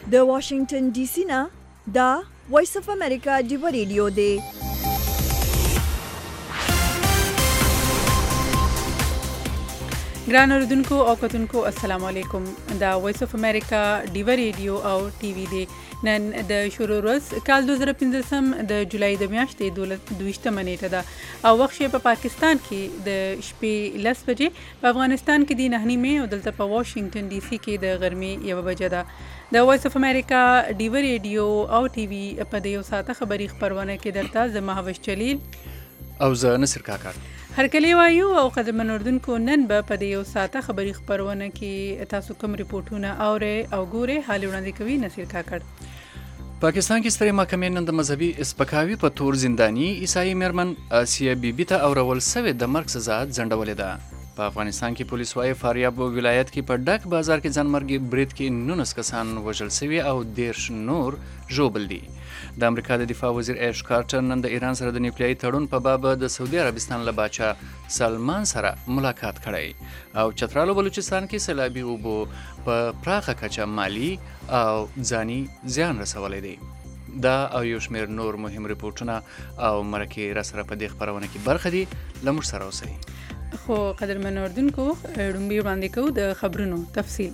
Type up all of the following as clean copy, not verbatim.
د واشنگټن ډي سي نه دا وایس اف امریکا ډیو ریډیو دی. ګران اوریدونکو او کتونکو السلام علیکم. دا وایس اف امریکا ډیو ریډیو او ټي وي دی. نن د شروع ورځ کال 2015 د جولای د میاشتې 22 نیټه ده او وخت په پاکستان کې د شپې 10 بجې، په افغانستان کې د 9:30 او دلته په واشنگټن ډي سي کې د غرمې 1 بجې ده. د وایس اف امریکا ډیو ریډیو او ټي وي په دې یو ساعته خبري خبرونه کې درته زما هوش چلیل او زه نصر کاکړ هر کله وایو. او قدرمن اردوونکو نن به په دې یو ساعته خبري خبرونه کې تاسو کوم ریپورتونه اورئ او ګورئ. حال وړاندې کوي نصر کاکړ. پاکستان کې سترې محکمې نن د مذهبي سپکاوي په تور زنداني عیسائی میرمن آسیه بیبي ته اورول سوې د مرګ سزا ځنډولې ده. په افغانستان کې پولیس وايي فاریاب ولایت کې په ډک بازار کې ځانمرګي برید کې 19 کسان وژل شوي او 13 نور ژوبل دي. د امریکا د دفاع وزیر ایش کارټر نن د ایران سره د نیوکلیایي تړون په باب د سعودي عربستان له باچا سلمان سره ملاقات کړی. او چترال او بلوچستان کې سیلابي اوبو په پراخه کچه مالی او ځاني زیان رسولی دی. دا او یو شمېر نور مهم ریپورټونه او مرکې را سره په دې خپرونه کې برخه دي. له موږ سره اوسئ. خو قدرمن اردوونکو لومړی وړاندې کوو د خبرونو تفصیل.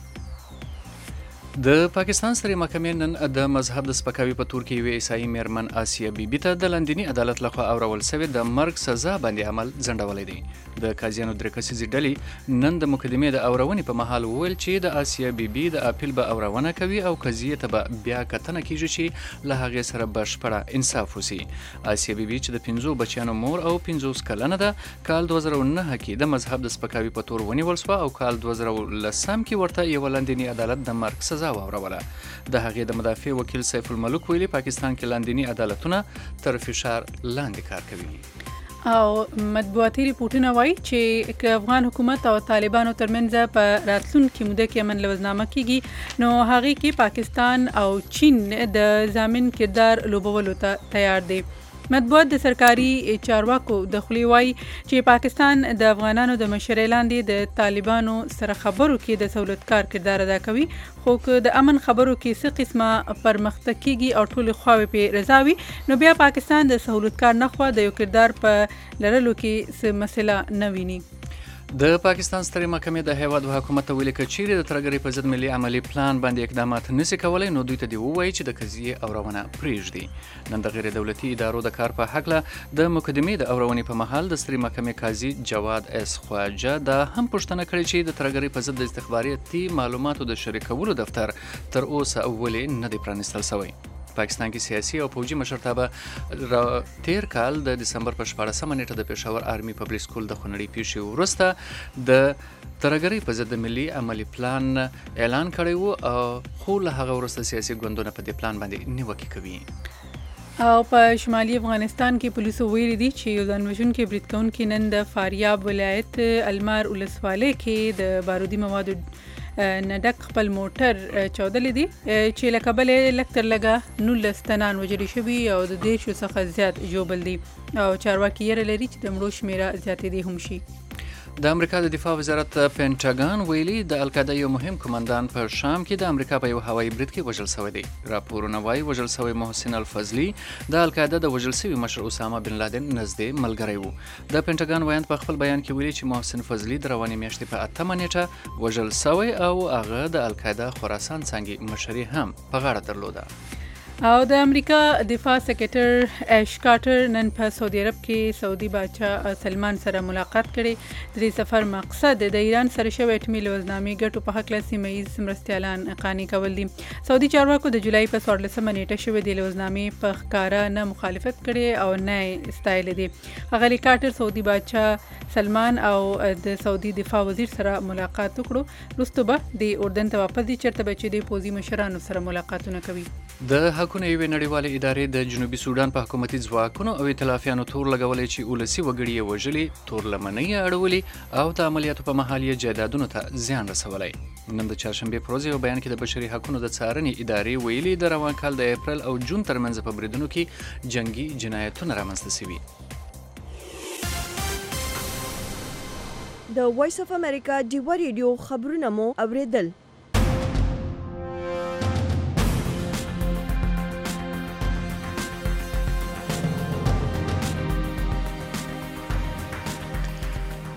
د پاکستان سترې محکمې نن د مذهب د سپکاوي په تور کې یوې عیسائی میرمن آسیه بیبي ته د لندني عدالت لخوا اورول سوې د مرګ سزا باندې عمل ځنډولی دی. د قاضیانو 3 کسیزې ډلې نن د مقدمې د اورونې په مهال وویل چې د آسیه بیبي د اپیل به اورونه کوي او قضیې ته به بیا کتنه کیږي چې له هغې سره بشپړه انصاف وسي. آسیه بیبي چې د 5 بچیانو مور او 50 کلنه ده، کال 2009 کې د مذهب د سپکاوي په تور ونیول شوه او کال 2010 کې ورته یو لندني عدالت د مرګ سزا واوروله. د هغې د مدافع وکیل سیف الملک ویلي پاکستان کې لاندینی عدالتونه تر فشار لاندې کار کوي. او مطبوعاتي ریپورتونه وایي چې افغان حکومت او طالبانو ترمنځ په راتلونکي موده کې امن لوزنامه کیږي، نو هغې کې پاکستان او چین د ضامن کردار لوبولو ته تیار دی. مطبوعات د سرکاري چارواکو د خولې وایي چې پاکستان د افغانانو د مشرۍ لاندې د طالبانو سره خبرو کې د سہولتکار کردار ادا کوي، خو که د امن خبرو کې څه قسمه پرمختګ کیږي او ټولې خواوې پې رضا وي، نو بیا پاکستان د سہولتکار نخوا د یو کردار په لرلو کې څه مسله نه ویني. د پاکستان سترې محکمې د هیواد حکومت ته ویلي که چیرې د ترهګرۍ په ضد ملي عملي پلان باندې اقدامات نشي کولی، نو دوی ته دې ووایي چې د قضیې اورونه پرېږدي. نن د غیر دولتي ادارو د کار په هکله د مقدمې د اورونې په مهال د سترې محکمې قاضي جواد اس خواجه دا هم پوښتنه کړې چې د ترهګرۍ په ضد د استخباراتي معلوماتو د شریکولو دفتر تر اوسه ولې نه دی پرانیستل شوی. پاکستان کې سیاسي او پوځي مشرتابه تیر کال د دسمبر په 14 نیټه د پېښور آرمي پبلک سکول د خونړۍ پیښې وروسته د ترهګرۍ په ضد د ملي عملي پلان اعلان کړی و، خو له هغه وروسته سیاسي ګوندونه په دې پلان باندې نیوکې کوي. او په شمالي افغانستان کې پولیسو ویلي دي چې یو ځان وژونکی برید کوونکی نن د فاریاب ولایت المار ولسوالۍ کې د بارودي موادو نه ډک خپل موټر چاودلی دی چې له کبله لږ تر لږه 19 تنان وژل شوي او د 10 څخه زیات ژوبل دي، او چارواکي یې لري چې د مړو شمیره زیاتېدی هم شي. د امریکا د دفاع وزارت پینټاګان ویلي د القاعده یو مهم کمانډان په شام کې د امریکا په یو هوایي برید کې وژل شوی دی. راپورونه وایي وژل شوی محسن الفضلي د القاعده د وژل شوي مشر اسامه بن لادن نږدې ملګری و. د پینټاګان وایند په خپل بیان کې ویلي چې محسن فضلي د روانې میاشتې په 8 نیټه وژل شوی او هغه د القاعده خراسان څانګې مشري هم په غاړه درلوده. او د امریکا دفاع سکرټر ایش کارټر نن په سعودي عرب کې سعودي باچا سلمان سره ملاقات کړي. د دې سفر مقصد د ایران سره شوی اټومي لوزنامې ګټو په هکله سیمه ییز مرستیالان قانع کول دي. سعودي چارواکو د جولای په 14 نیټه شوی د لوزنامې په ښکاره نه مخالفت کړي او نه استایل دي. هغه کارټر سعودي باچا سلمان او د سعودي دفاع وزیر سره ملاقات وکړو، وروسته به د اردن ته واپس دي چېرته به چې د پوځي مشرانو سره ملاقاتونه کوي. د حقونو یوې نړیوالې ادارې د جنوبي سودان په حکومتي ځواکونو او ائتلافیانو تور لګولی چې ولسي وګړي یې وژلي، تور لمنۍ یې اړولي او د عملیاتو په مهال یې جایدادونو ته زیان رسولی. نن د چهارشنبې په ورځ یو بیان کې د بشري حقونو د څارنې ادارې ویلي د روان کال د اپریل او جون ترمنځ په بریدونو کې جنگي جنایتونه رامنځته شوي. د وایس اف امریکا ډیو ریډیو خبرونه مو اوریدل.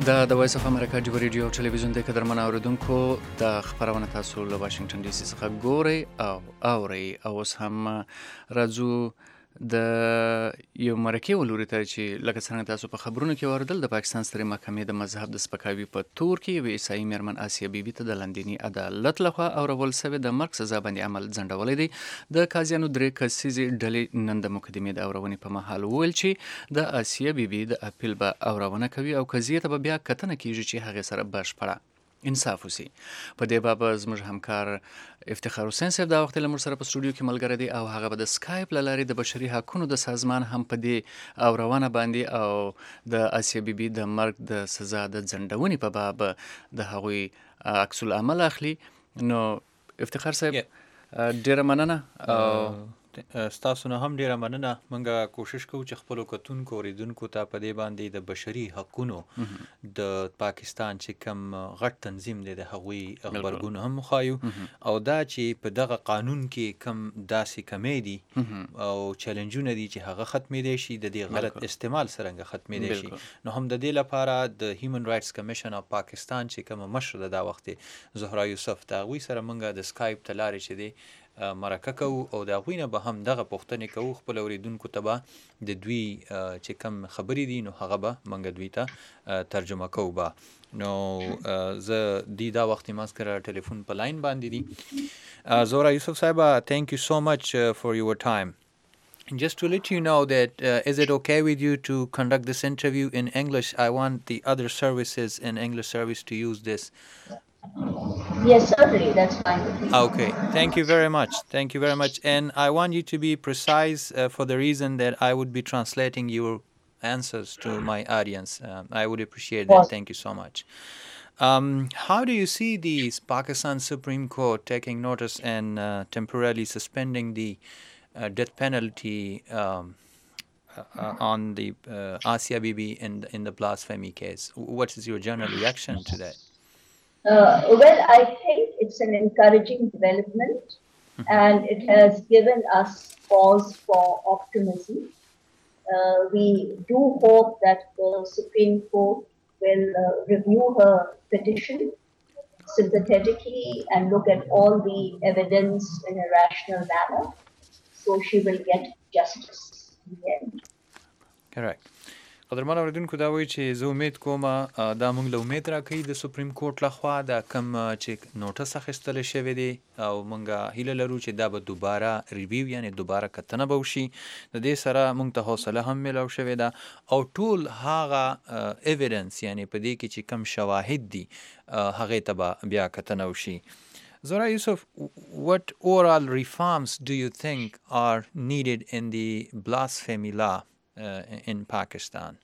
د وایس اف امریکا جبر ریډیو او ټلویزیون د قدرمن اوریدونکو د خبرونه تاسو له واشنگټن ډي سي څخه ګوري او اوري او اوس هم راځو د یو مرکه ولوري ته چې لکه څنګه تاسو په خبرونو کې اوریدل د پاکستان سترې محکمې د مذهب د سپکاوي په تور کې یو عیسائی میرمن آسیا بیبي ته د لندني عدالت لخوا اورول شوی د مرګ سزا باندې عمل ځنډولې دی د قاضیانو درې کسیزې ډلې نن د مقدمې د اورونې په مهال وویل چې د آسیا بیبي د اپیل به اورونه کوي او قضیې ته به بیا کتنه کیږي چې هغه سره بشپړه انصاف وسی په دې باب زموږ همکار افتخار حسین صاحب دا وخت له موږ سره په استودیو کې ملګری دی او هغه به د سکایپ له لارې د بشري حقوقو د سازمان هم په دې اورونه باندې او د آسیا بیبي د مرګ د سزا د ځنډونې په باب د هغوی عکس العمل اخلي. نو افتخار صاحب ډیره مننه او ستاسو نه هم ډیره مننه. موږ کوشش کوو چې خپل کتونکو اوریدونکو ته په دې باندې د بشري حقوقو د پاکستان چې کم غټ تنظیم دی د هغوی خبرګون هم خایو او دا چې په دغه قانون کې کم داسې کمې دي او چیلنجونه دي چې هغه ختمې دي شي د دې غلط استعمال سره ختمې دي شي. نو هم د دې لپاره د هیومن رائټس کمیشن اف پاکستان چې کوم مشر دا وخت زهرا یوسف دا غوي سره موږ د سکایپ تلارې چې دی مرکه کوو او دا غوینه به هم دغه پوښتنې کوو خپل اوریدونکو ته به د دوی چې کم خبرې دي نو هغه به موږ دوی ته ترجمه کوو. به نو زه دا وخت ماسکره ټلیفون په لاین باندې دي. زهرا یوسف صاحب, thank you so much for your time. Just to let you know that is it okay with you to conduct this interview in English? I want the other services in English service to use this. Yes, certainly. That's fine with me. Okay. Thank you very much. Thank you very much. And I want you to be precise for the reason that I would be translating your answers to my audience. I would appreciate that. Thank you so much. How do you see the Pakistan Supreme Court taking notice and temporarily suspending the death penalty on the Asia Bibi in the blasphemy case? What is your general reaction to that? Well, I think it's an encouraging development and it has given us cause for optimism. We do hope that the Supreme Court will review her petition sympathetically and look at all the evidence in a rational manner, so she will get justice in the end. Correct. قدرمن اوریدونکو دا وایي چې زه امید کوم دا موږ له امید راکوي د سپریم کورټ لخوا دا کم چې نوټس اخیستلی شوی دی او موږ هیله لرو چې دا به دوباره ریویو یعنی دوباره کتنه به وشي. د دې سره موږ ته حوصله هم میلاو شوې ده او ټول هغه ایویډنس یعنی په دې کې چې کم شواهد دي هغې ته به بیا کتنه وشي. Zora Yusuf, what overall reforms do you think are needed in the blasphemy law in Pakistan?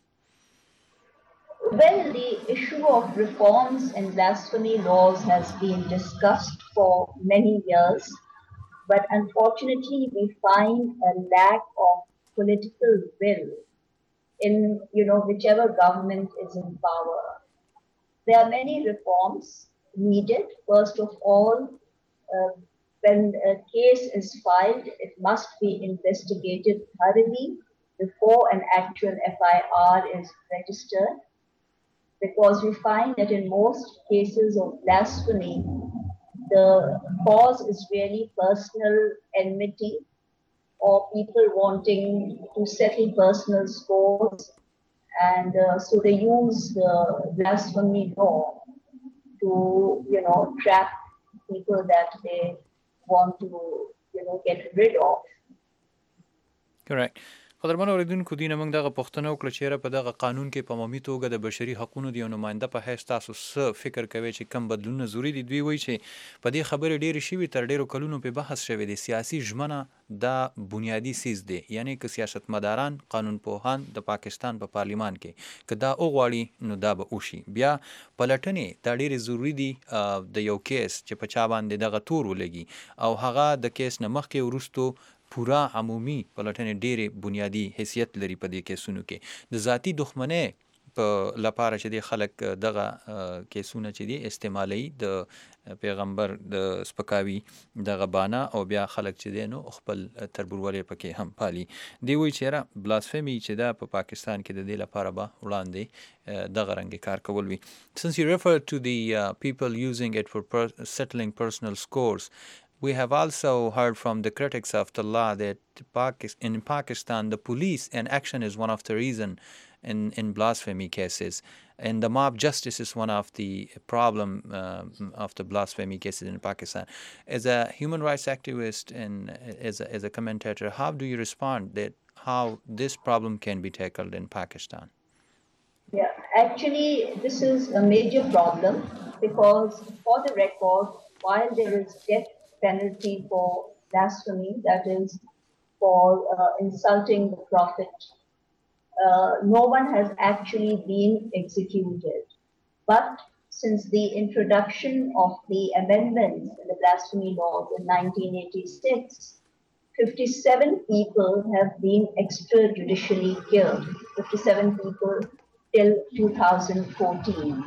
Well, the issue of reforms in blasphemy laws has been discussed for many years, but unfortunately we find a lack of political will in, whichever government is in power. There are many reforms needed. First of all, when a case is filed, it must be investigated thoroughly before an actual FIR is registered, because we find that in most cases of blasphemy, the cause is really personal enmity or people wanting to settle personal scores, and so they use the blasphemy law to, trap people that they want to, get rid of. Correct. قدرمن اوریدونکو دینه موږ دغه پوښتنه وکړه چې په دغه قانون کې په عمومي توګه د بشري حقوقو د یو نماینده په حیث تاسو څه فکر کوئ چې کم بدلونونه ضروري دي؟ دوی وایي چې په دې خبرې ډېرې شوي تر ډېرو کلونو پې بحث شوی دی. سیاسي ژمنه دا بنیادي سیز دی، یعنی که سیاستمداران قانون پوهان د پاکستان په پارلیمان کې که دا وغواړي نو دا به وشي. بیا پلټنې دا ډېرې ضروري دي د یو کیس چې په چا باندې دغه تور ولګي او هغه د کیس نه مخکې وروستو پورا عمومي پلټنې ډېرې بنیادي حیثیت لري په دې کیسونو کې. د ذاتي دښمنۍ په لپاره چې د خلک دغه کیسونه چې دي استعمالي د پیغمبر د سپکاوي دغه بانا او بیا خلک چې دي نو خپل تربورولې پکې هم پالي دی وی چې را بلاسفیمی چې دا په پاکستان کې د دې لپاره به وړاندې دغه رنګ کار کول وي. Since you refer to the people using it for settling personal scores, we have also heard from the critics of the law that in Pakistan the police inaction is one of the reason in blasphemy cases, and the mob justice is one of the problem of the blasphemy cases in Pakistan. As a human rights activist and as a commentator, how do you respond that how this problem can be tackled in Pakistan? Yeah, actually, this is a major problem because, for the record, while there is death penalty for blasphemy, that is for insulting the Prophet, no one has actually been executed. But since the introduction of the amendments in the blasphemy laws in 1986, 57 people have been extrajudicially killed. 57 people till 2014.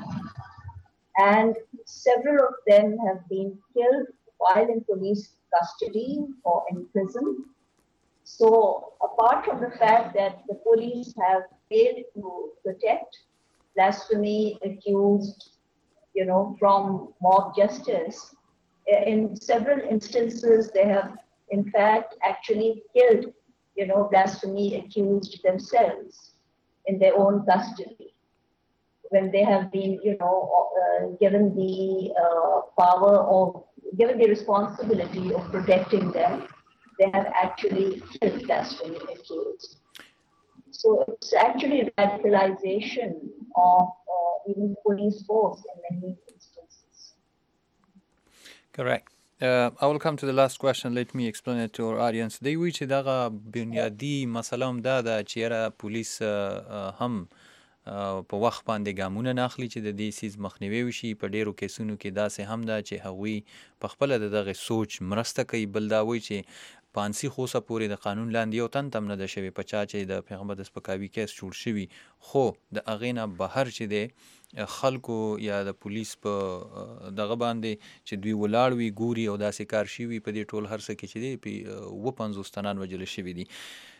And several of them have been killed while in police custody or in prison. So apart from the fact that the police have failed to protect blasphemy accused, from mob justice, in several instances they have in fact actually killed, blasphemy accused themselves in their own custody when they have been, given the power or given the responsibility of protecting them, they have actually killed blasphemy accused. So it's actually radicalization of even police force in many instances. Correct. I will come to the last question. Let me explain it to our audience. دی وی چې دغه بنیادی مسله هم دا ده چې یاره پولیس هم په وخت باندې ګامونه نه اخلي چې د دې سیز مخنیوي وشي. په ډیرو کیسونو کې داسې هم ده چې هغوی په خپله د دغه سوچ مرسته کوي. بل دا وایي چې پانسي خوسه پورې د قانون لاندې یو تن هم نه ده شوی په چا چې د پیغمبر د سپکاوي کیس جوړ شوي، خو د هغې نه بهر چې دی خلکو یا د پولیس په دغه باندې چې دوی ولاړ وي ګوري او داسې کار شوي په دې ټول هر څه کې چې دی په 50 تنان وژل شوي دي.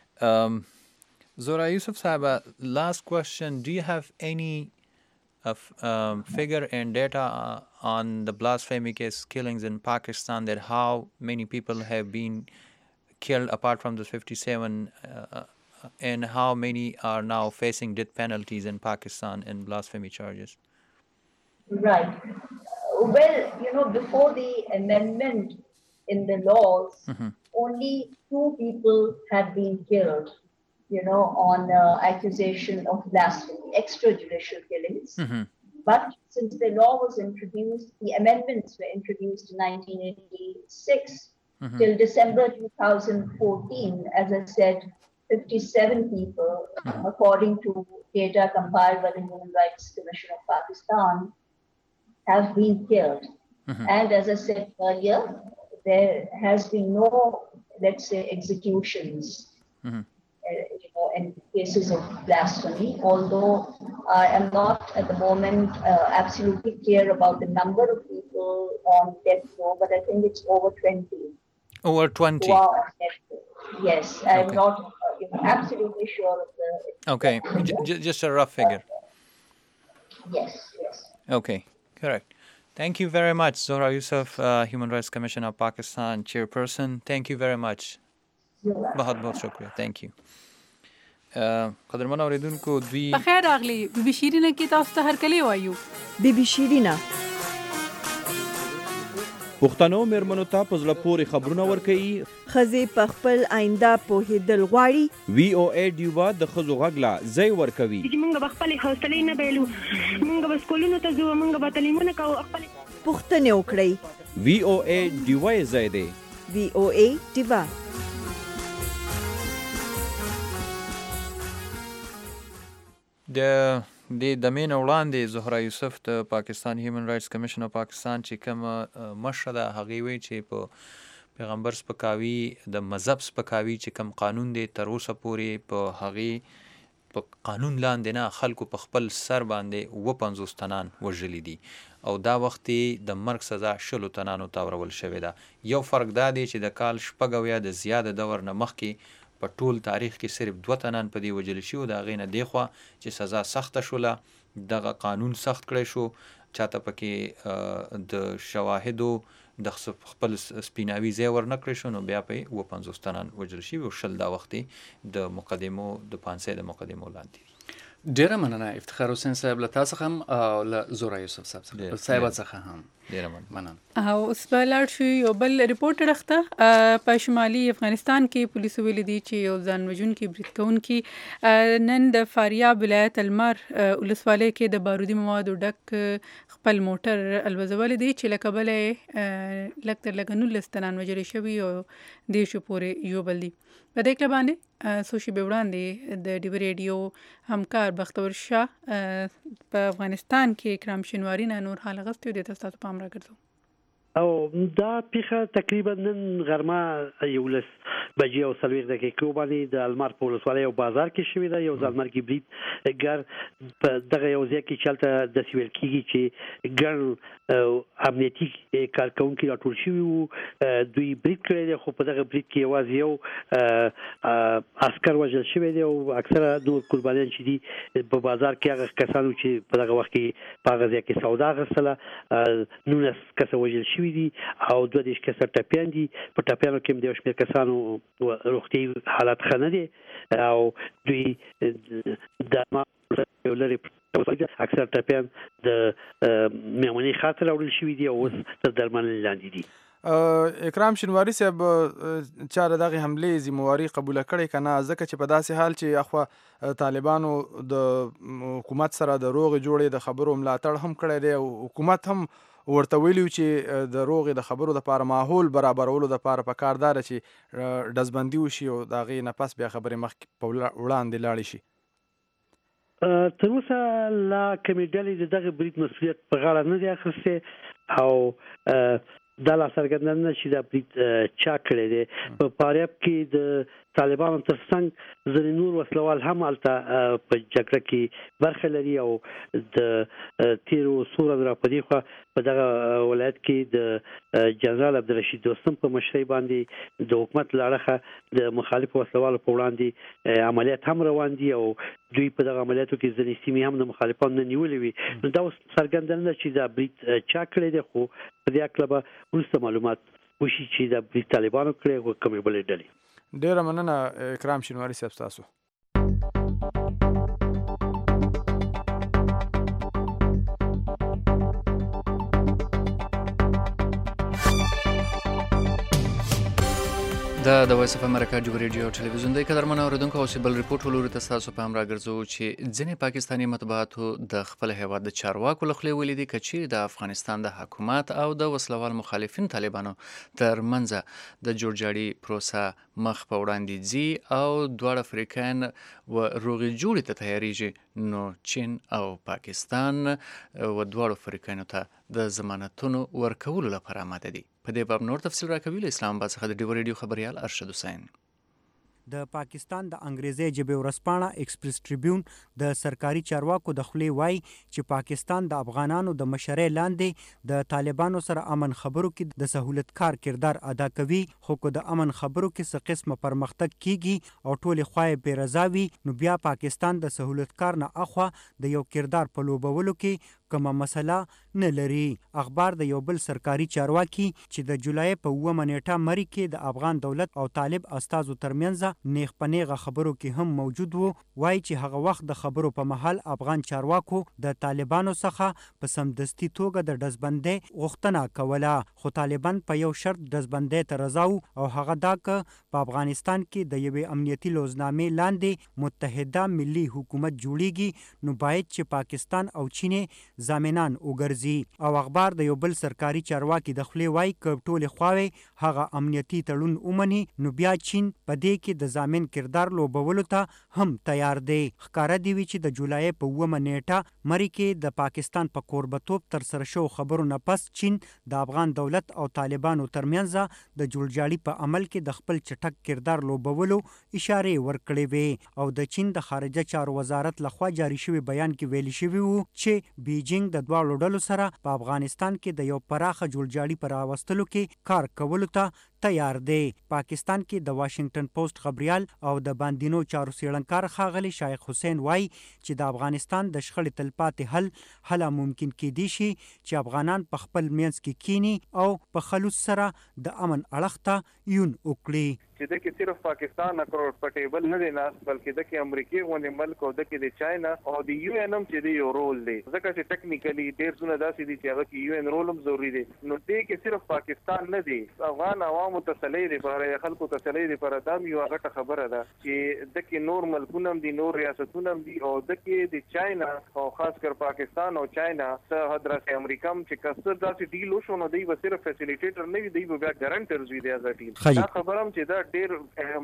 Zora Yusuf Sahaba, last question. Do you have any figure and data on the blasphemy case killings in Pakistan, that how many people have been killed apart from the 57 and how many are now facing death penalties in Pakistan in blasphemy charges? Right. Well, before the amendment in the laws, only 2 people had been killed, on accusation of blasphemy, extrajudicial killings. But since the law was introduced, the amendments were introduced in 1986 till December 2014, as I said, 57 people, according to data compiled by the Human Rights Commission of Pakistan, have been killed. And as I said earlier, there has been no, let's say, executions in cases of blasphemy, although I am not at the moment absolutely clear about the number of people on death row, but I think it's over 20. Over 20? Yes, I'm not absolutely sure of the... Okay, just a rough figure. Yes. Okay, correct. Thank you very much, Zora Yusuf, Human Rights Commission of Pakistan chairperson. Thank you very much. बहुत शुक्रिया. Thank you. قدرمن اوریدونکو دوی بخیر راغلی. بیبي شیرینه کې تاسو ته هرکلی وایو. بیبي شیرینه پښتنو میرمنو ته په زړه پورې خبرونه ورکوي. ښځې په خپل آینده پوهېدل غواړي. VOA ډیوا د ښځو غږ لا ځای ورکوي. موږ به خپلې حوصلې نه بایلو، موږ به سکولونو ته ځو، موږ به تعلیمونه کوو، خپلې پوښتنې وکړئ. VOA ډیوا یې ځای دی. VOA ډیوا. د مین وړاندې زهرا یوسف د پاکستان هیومن رائټس کمیشن اف پاکستان چې کوم مشره ده هغې وایي چې په پیغمبر سپکاوي د مذهب سپکاوي چې کوم قانون دی تر اوسه پورې په هغې په قانون لاندې نه خلکو په خپل سر باندې 50 تنان وژلي دي او دا وخت د مرګ سزا 100 تنانو ته ورول شوې ده. یو فرق دا دی چې د کال 6 د زیاده دور نه مخکې په ټول تاریخ کې صرف 2 تنان په دې وژل شوي، د هغې نه دېخوا چې سزا سخته شوله دغه قانون سخت کړی شو، چاته پکې د شواهدو د خپل سپیناوي ځای ورنه کړی شو، نو بیا په 50 تنان وژل شوي او 100 دا وخت د مقدمو د پانسۍ د مقدمو لاندې. ډیره مننه افتخار حسین صاحب له تاسو څخه هم او له زورا یوسف صاحب څخه هم ډیره مننه. او اوس به لاړ شو یو بل ریپورټ راخته په شمالي افغانستان کې پولیسو ویلي دي چې یو ځان وژونکي برید کوونکي نن د فاریاب ولایت المار ولسوالۍ کې د بارودي موادو ډک خپل موټر الوزولی دی چې له کبله یې لږ تر لږه 19 تنان وژل شوي او دېرشو پورې ژوبل دي. په دې کله باندې څو شېبې وړاندې د ډیو ریډیو همکار بختور شاه په افغانستان کې اکرام شینواري نه نور حال غوښتي دي، تاسو ته پام راګرځو. او دا پیښه تقریبا نن غرمه 11 بجې او 40 دقیقې باندې د المار په ولسوالۍ او بازار کې شوې ده. یو ځانمرګي برید ګر په دغه یو ځای کې چلته د سیول کېږي چې ګر امنیتي کارکونکي راټول شوي وو، دوی برید کړی دی، خو په دغه برید کې یوازې یو عسکر وژل شوی دی او اکثره نور قربانیان چې دي په بازار کې هغه کسانو چې په دغه وخت کې په هغه ځای کې سودا اخیستله 19 کسه وژل شوي دي او 22 کسه ټپیان دي. په ټپیانو کې هم د یو شمېر کسانو روغتیايي حالت ښه نه دی او دوی د لري اکثر ټپیان د میمونې خاطر راوړل شوي دي او اوس تر درملنې لاندې دي. اکرام شینواري صاحب چا دغه حملې ذمہواري قبوله کړې که نه، ځکه چې په داسې حال چې اخوا طالبانو د حکومت سره د روغې جوړې د خبرو ملاتړ هم کړی دی او حکومت هم ورته ویلي چې د روغې د خبرو دپاره ماحول برابرولو دپاره پکار دا ده چې ډزبندي وشي او د هغې نه پس بیا خبرې مخکې په وړاندې لاړې شي. تر اوسه لا کومې ډلې د دغه برید مسؤلیت په غاړه نه دی اخیستی او دا لا څرګندونه چې دا برید چا کړی دی. په فاریاب کې د طالبانو ترڅنګ ځینې نور وسلوال هم هلته په جګړه کې برخه لري او د تیرو څو ورځو را په دې خوا په دغه ولایت کې د جنرال عبدالرشید دوستم په مشرۍ باندې د حکومت له اړخه د مخالفو وسلوالو په وړاندې عملیات هم روان دي او دوی په دغه عملیاتو کې ځینې سیمې هم د مخالفانو نه نیولې وي. نو دا اوس څرګندونه چې دا برید چا کړی دی، خو په دې هکله به وروسته معلومات وشي چې دا برید طالبانو کړی او کومې بلې ډلې. ډیره مننه اکرام شینواري صاحب تاسو. دا د وایس اف امریکا جوړ ریډیو ټلویزیون دی. قدرمنو اوریدونکو اوس بل ریپورټ ولوري تاسو په امر راګرځو چې ځینې پاکستاني مطبوعاتو د خپل هیواد د چارواکو له خولې ولیدي چې د افغانستان د حکومت او د وسلوال مخالفین طالبانو ترمنځ د جوړجاړي پروسه مخ په وړاندې ځي او دواړه افریقایان و روغې جوړې ته تیاریږي، نو چین او پاکستان و دواړو افریقایانو ته د ضمانتونو ورکولو لپاره آماده دي. په دې باب نور تفصیل راکوي له اسلام آباد څخه د ډیو ریډیو خبريال ارشد حسین. د پاکستان د انګریزي ژبې ورځپاڼه ایکسپریس ټریبیون د سرکاري چارواکو د خولې وایي چې پاکستان د افغانانو د مشرۍ لاندې د طالبانو سره امن خبرو کې د سہولتکار کردار ادا کوي، خو که د امن خبرو کې څه قسمه پرمختګ کیږي او ټولې خواې بې رضا وي، نو بیا پاکستان د سہولتکار نه اخوا د یو کردار په لوبولو کې کومه مسله نه لري. اخبار د یو بل سرکاري چارواکي چې د جولای په 9 نیټه مری کې د افغان دولت او طالب استازو ترمنځ نیغ په نیغه خبرو کې هم موجود وو، وایي چې هغه وخت د خبرو په محل افغان چارواکو د طالبانو څخه په سمدستي توګه د ډزبندۍ غوښتنه کوله، خو طالبان په یو شرط ډزبندۍ ته رضا وو او هغه دا که په افغانستان کې د یوې امنیتي لوزنامې لاندې متحده ملي حکومت جوړیږي، نو باید چې پاکستان او چین ضامنان وګرځي. او اخبار د یو بل سرکاري چارواکي د خولې وایي که ټولې خواوې هغه امنیتي تړون ومني نو بیا چین په دې کې د ضامن کردار لوبولو ته هم تیار دی. ښکاره دی وي چې د جولای په 9 نیټه مري کې د پاکستان په کوربتوب ترسره شو خبرو نه پس چین د افغان دولت او طالبانو ترمنځ د جوړجاړي په عمل کې د خپل چټک کردار لوبولو اشارې ورکړې وې. او د چین د خارجه چارو وزارت لخوا جاری شوی بیان کې ویل شوی وو چې بیجینګ د دواړو ډلو سره په افغانستان کې د یو پراخه جوړجاړي پر راوستلو کې کار کولو ته تیار دی. پاکستان کې د واشنگټن پوسټ خبريال او د باندینو چارو څېړنکار ښاغلی شایخ حسین وایي چې د افغانستان د شخړې تلپاتې حل ممکن کېدی شي چې افغانان په خپل منځ کې کینی او په خلوص سره د امن اړخ ته یون وکړي. چې د کې صرف پاکستان نه کمفرټیبل نه دی ناس بلکې د کې امریکای غونډې ملک او د کې د چاینا او د یو ان هم چې دی یو رول دی ځکه چې ټیکنیکلی ډیر څونه داسې دي چې هغه کې یو ان رول هم ضروری دی. نو دې کې صرف پاکستان نه دی افغان عوامو ته تسلی دی پر خلکو ته تسلی دی پر ادم یو هغه خبره ده چې د کې نور ملکونه هم دي نور ریاستونه هم دي او د کې د چاینا او خاص کر پاکستان او چاینا ته حضرت امریکا هم چې کثر داسې ډیل وشو نو دی به صرف فیسیلیټیټر نه وي دی به بیا ګارانټرز وي دی از ټیم. دا خبره هم چې دا ډیر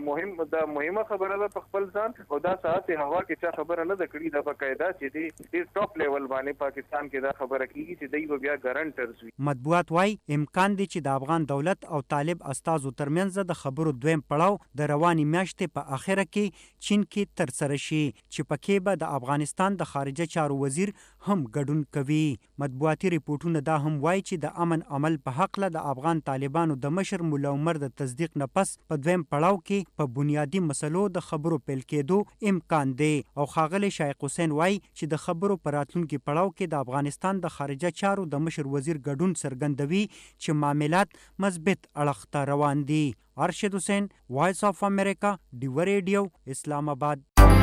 مهمه خبره ده په خپل ځان او دا ساعت هوا کې چا خبره نه ده کړې دا باقاعده چې دی ډیر ټاپ لیول باندې پاکستان کې دا خبره کیږي چې دی بیا ګارانټرز وي. مطبوعات وايي امکان دی چې د افغان دولت او طالب استازو ترمنځ د خبرو دویم پړاو د رواني میاشتې په اخره کې چین کې ترسره شي چې پکې به د افغانستان د خارجه چارو وزیر هم ګډون کوي. مطبوعاتي ریپورتونه دا هم وايي چې د امن عمل په حق له د افغان طالبانو د مشر مولا عمر د تصدیق نه پس په دویم پړاو کې په بنیادی مسلو د خبرو پیل کېدو امکان دی. او ښاغلی شایخ حسین وایي چې د خبرو په راتلونکي پړاو کې د افغانستان د خارجه چارو د مشر وزیر ګډون څرګندوي چې معاملات مثبت اړخ ته روان دي. ارشد حسین، وایس اف امریکا، ډیو ریډیو، اسلام آباد.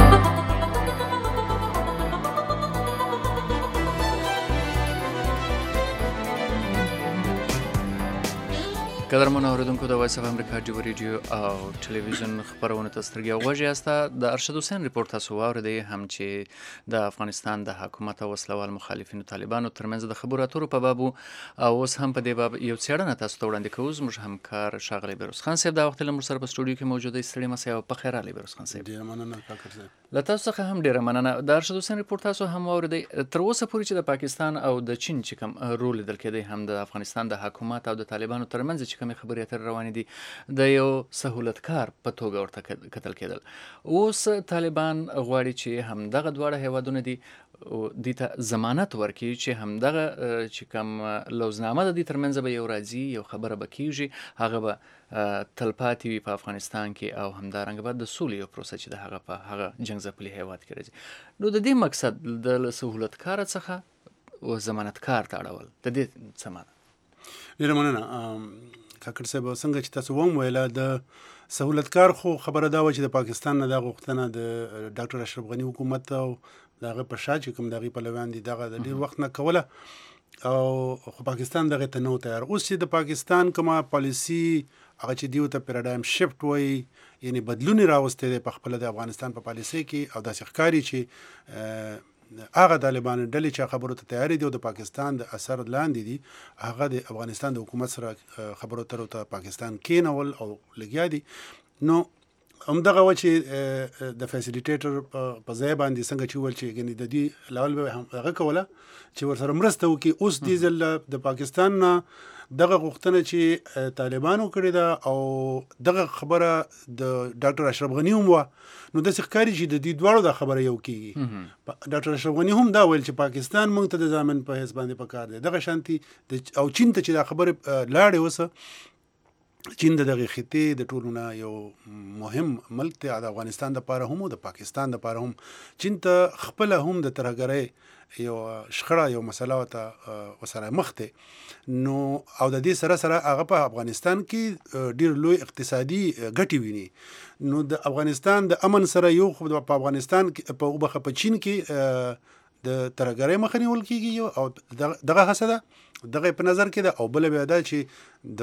قدرمنو اوریدونکو د وایس اف امریکا ډیو ریډیو او ټلویزیون خبرونه ته سترګې غوږ یاست. د ارشد حسین ریپورت تاسو واورئ هم چې د افغانستان د حکومت او وسلوال مخالفینو طالبانو ترمنځ د خبرو اترو په باب او اوس هم په دې باب یو څېړنه تاسو ته وړاندې کوو. زموږ همکار ښاغلی بیروز خان صاحب دا وخت له موږ سره په سټوډیو کې موجود دی. ستړي مه سئ او په خیر راغلی بیروز خان صاحب. ډېره مننه کاکړ صاحب. له تاسو څخه هم ډېره مننه. د ارشد حسین ریپورت تاسو هم واورئ. تر اوسه پورې چې د پاکستان او د چین چې کوم رول لیدل کېدی هم د افغانستان د حکومت او د طالبانو ترمنځ چې کومې خبرې اترې روانې دي د یو سهولتکار په توګه ورته کتل کېدل. اوس طالبان غواړي چې همدغه دواړه هیوادونه دي دې ته ضمانت ورکړي چې همدغه چې کوم لوزنامه د دې ترمنځ به یو راځي یو خبره به کېږي هغه به تلپاتې وي په افغانستان کې او همدارنګه به د سولې یو پروسه چې د هغه په هغه جنګ ځپلي هیواد کې راځي. نو د دې مقصد د سهولتکاره څخه ضمانتکار ته اړول د دې څه معنی؟ ډېره مننه کاکړ صاحب. څنګه چې تاسو وم ویله د سهولتکار خو خبره دا وه چې د پاکستان نه دا غوښتنه د ډاکټر اشرف غني حکومت او د هغه په شا چې کوم د هغې پلویان دي دغه د ډېر وخت نه کوله او خو پاکستان دغه ته نه و تیار. اوس چې د پاکستان کومه پالیسي هغه چې دیو ته پیراډایم شفټ وایي یعنې بدلون یې راوستی دی په خپله د افغانستان په پالیسۍ کې او داسې ښکاري چې هغه طالبان ډلې چې خبرو ته تیاری دي او د پاکستان د اثر لاندې دي هغه د افغانستان د حکومت سره خبرو اترو ته پاکستان کېنول او لګیا دي. نو همدغه و چې د فیسیلیټیټر په ځای باندې څنګه چې وویل چې د دې لول به هم هغه کوله چې ورسره مرسته وکړي. اوس دې ځل د پاکستان نه دغه غوښتنه چې طالبانو کړې ده او دغه خبره د ډاکټر اشرف غني هم وه نو داسې ښکاري چې د دې دواړو دا خبره یو کېږي. ډاکټر اشرف غني هم دا ویل چې پاکستان موږ ته د ضامن په حیث باندې پکار دی. دغه شانتي او چین ته چې دا خبرې لاړې اوسه چین د دغه خطې د ټولو نه یو مهم ملک دی د افغانستان دپاره هم او د پاکستان دپاره هم. چین ته خپله هم د ترهګرۍ یو شخړه یو مسله ورته ورسره مخ دی نو او د دې سره سره هغه په افغانستان کې ډېر لوی اقتصادي ګټې ویني. نو د افغانستان د امن سره یو خو په افغانستان کې په وبخه په چین کې د ترهګرۍ مخه نیول کېږي او دغه هڅه ده دغه په نظر کې ده او بله بیا دا چې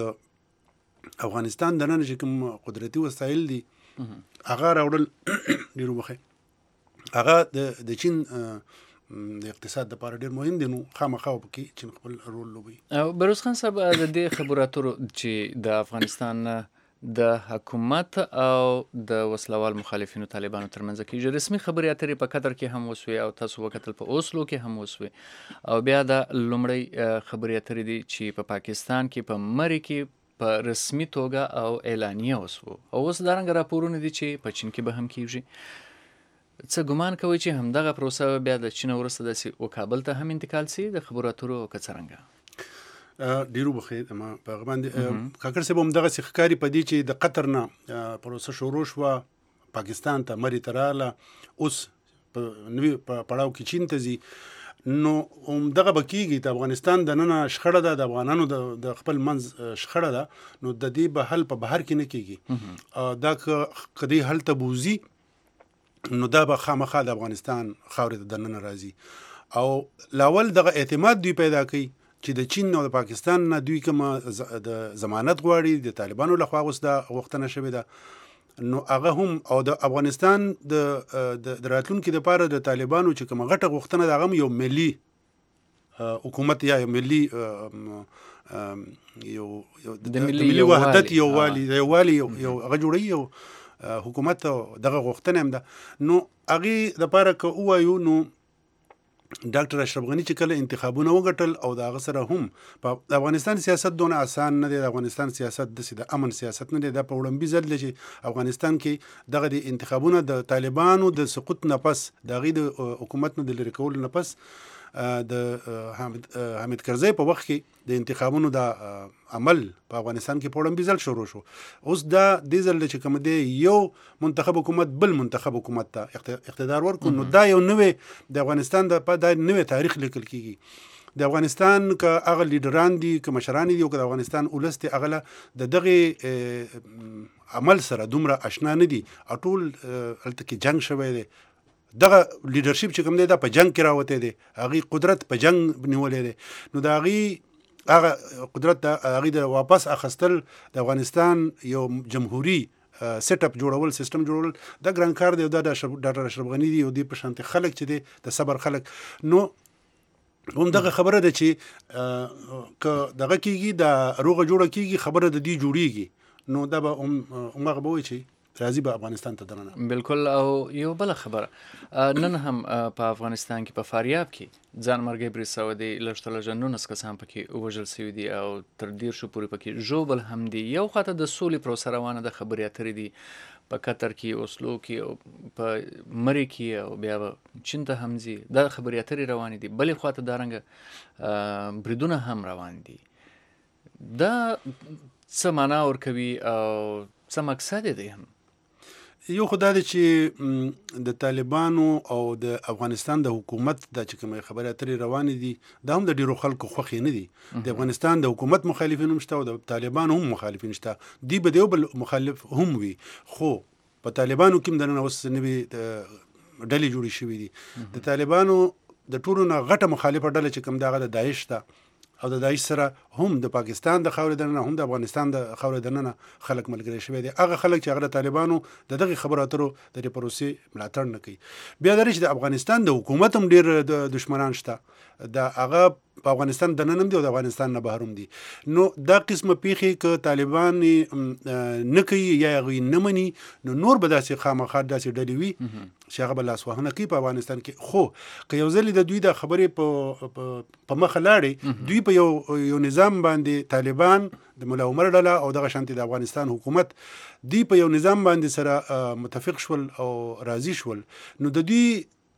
د افغانستان دننه چې کوم قدرتي وسایل دي هغه راوړل ډېر وبخئ هغه د چین د اقتصاد لپاره ډېر مهم دي، نو خامخا پکې چین خپل رول لوبوي. بروز خان صاحب، د دې خبرو اترو چې د افغانستان د حکومت او د وسلوال مخالفینو طالبانو ترمنځ کېږي، رسمي خبرې اترې په قطر کې هم وسوې او تاسو وکتل په اوسلو کې هم وسوې، او بیا د لومړی خبرې اترې دي چې په پاکستان کې په مري کې په رسمي توګه او اعلانیه وسو، او اوس دارنګه راپورونه دي چې په چین کې به هم کېږي. څه ګمان کوئ چې همدغه پروسه بیا د چین وروسته داسې و کابل ته هم انتقال سي د خبرو اترو که څرنګه؟ ډیرو بخیر ما په هغه باندې کاکړ صاحب همدغسې ښکاري په دې چې د قطر نه پروسه شروع شوه، پاکستان ته مري ته راغله، اوس په نوي پړاو کې چین ته ځي، نو همدغه به کېږي. د افغانستان دننه شخړه ده، د افغانانو د خپل منځ شخړه ده، نو د دې به حل په بهر کې نه کېږي. دا که دې حل ته بوځي نو دا به خامخا د افغانستان خاورې ته دننه راځي، او لاول دغه اعتماد دوی پیدا کوي چې د چین او د پاکستان نه دوی کوم د ضمانت غواړي، د طالبانو لخوا اوس دا غوښتنه شوې ده، نو هغه هم او د افغانستان د راتلونکي لپاره د طالبانو چې کومه غټه غوښتنه ده، هغه هم یو ملي حکومت یا یو ملي د ملي وحدت، یووالي هغه جوړوي، یو حکومت دغه غوښتنه هم ده. نو هغې لپاره که ووایو نو ډاکټر اشرف غني چې کله انتخابونه وګټل او د هغه سره هم په افغانستان سیاست دونه آسان نه دی، د افغانستان سیاست داسې د امن سیاست نه دی، دا په وړاندې ځل دی چې افغانستان کې دغه د انتخابونه د طالبانو د سقوط نه پس، د هغې د حکومت نه د لرې کولو نه پس، د حامد کرزي په وخت کې د انتخابونو د عمل په افغانستان کې په وړاندې ځل شروع شو. اوس دا دې ځل چې کوم دی یو منتخب حکومت بل منتخب حکومت ته اقتدار ورکړو، نو دا یو نوې د افغانستان د نوې تاریخ لیکل کېږي. د افغانستان که هغه لیډران دي، که مشران دي، او که د افغانستان ولس دی، هغه د دغې عمل سره دومره آشنا نه دي، او ټول هلته کې جنګ شوی دی. دغه لیډرشپ چې کوم دی دا په جنگ کې راوتی دی، هغې قدرت په جنگ نیولی دی، نو د هغه قدرت د هغې د واپس اخیستل د افغانستان یو جمهوري سیټ اپ جوړول، سیستم جوړول، دا ګران کار دی، او دا د ډاکټر اشرف غني دی، او دې په شانتې خلک چې دی د صبر خلک. نو همدغه خبره ده چې که دغه کېږي، د روغه جوړه کېږي، خبره د دې جوړېږي، نو دا به همغه به وایي چې راځي به افغانستان ته دننه. بالکل. او یو بله خبره، نن هم په افغانستان کې په فاریاب کې ځان مرګي برساو دی، لږ تر لږه 19 کسان پکې وژل شوي دي، او تر 10 پورې پکې ژوبل هم دي. یو خواته د سولې پروسه روانه ده، خبرې اترې دي په قطر کې، اوسلو کې، او په مري کې، او بیا به چین ته هم ځي، دا خبرې اترې روانې دي. بلې خواته دارنګه بریدونه هم روان دي. دا څه معنا ورکوي او څه مقصد دی؟ هم یو خو دا دی چې د طالبانو او د افغانستان د حکومت دا چې کومې خبرې اترې روانې دي، دا هم د ډېرو خلکو خوښې نه دي. د افغانستان د حکومت مخالفین هم شته، او د طالبانو هم مخالفین شته، دوی به د یو بل مخالف هم وي. خو په طالبانو کې هم دننه اوس نوې ډلې جوړې شوي دي. د طالبانو د ټولو نه غټه مخالفه ډله چې کوم دغه د داعش ده، او د داعش سره هم د پاکستان د خاورې دننه هم د افغانستان د خاورې دننه خلک ملګري شوي دي. هغه خلک چې هغه د طالبانو د دغې خبرو اترو د دې پروسې ملاتړ نه کوي. بیا دا چې د افغانستان د حکومت هم ډېر د دشمنان شته، د هغه په افغانستان دننه هم دي او د افغانستان نه بهر هم دي. نو دا قسمه پیښې که طالبان نه کوي یا هغوی نه مني، نو نور به داسې خامخا داسې ډلې وي چې هغه به لاسوهنه کوي په افغانستان کې. خو که یو ځل د دوی د خبرې په مخه لاړې، دوی په یو نظام باندې، طالبان د ملا عمر ډله او دغه شانتې د افغانستان حکومت، دوی په یو نظام باندې سره متفق شول او راضي شول، نو د دوی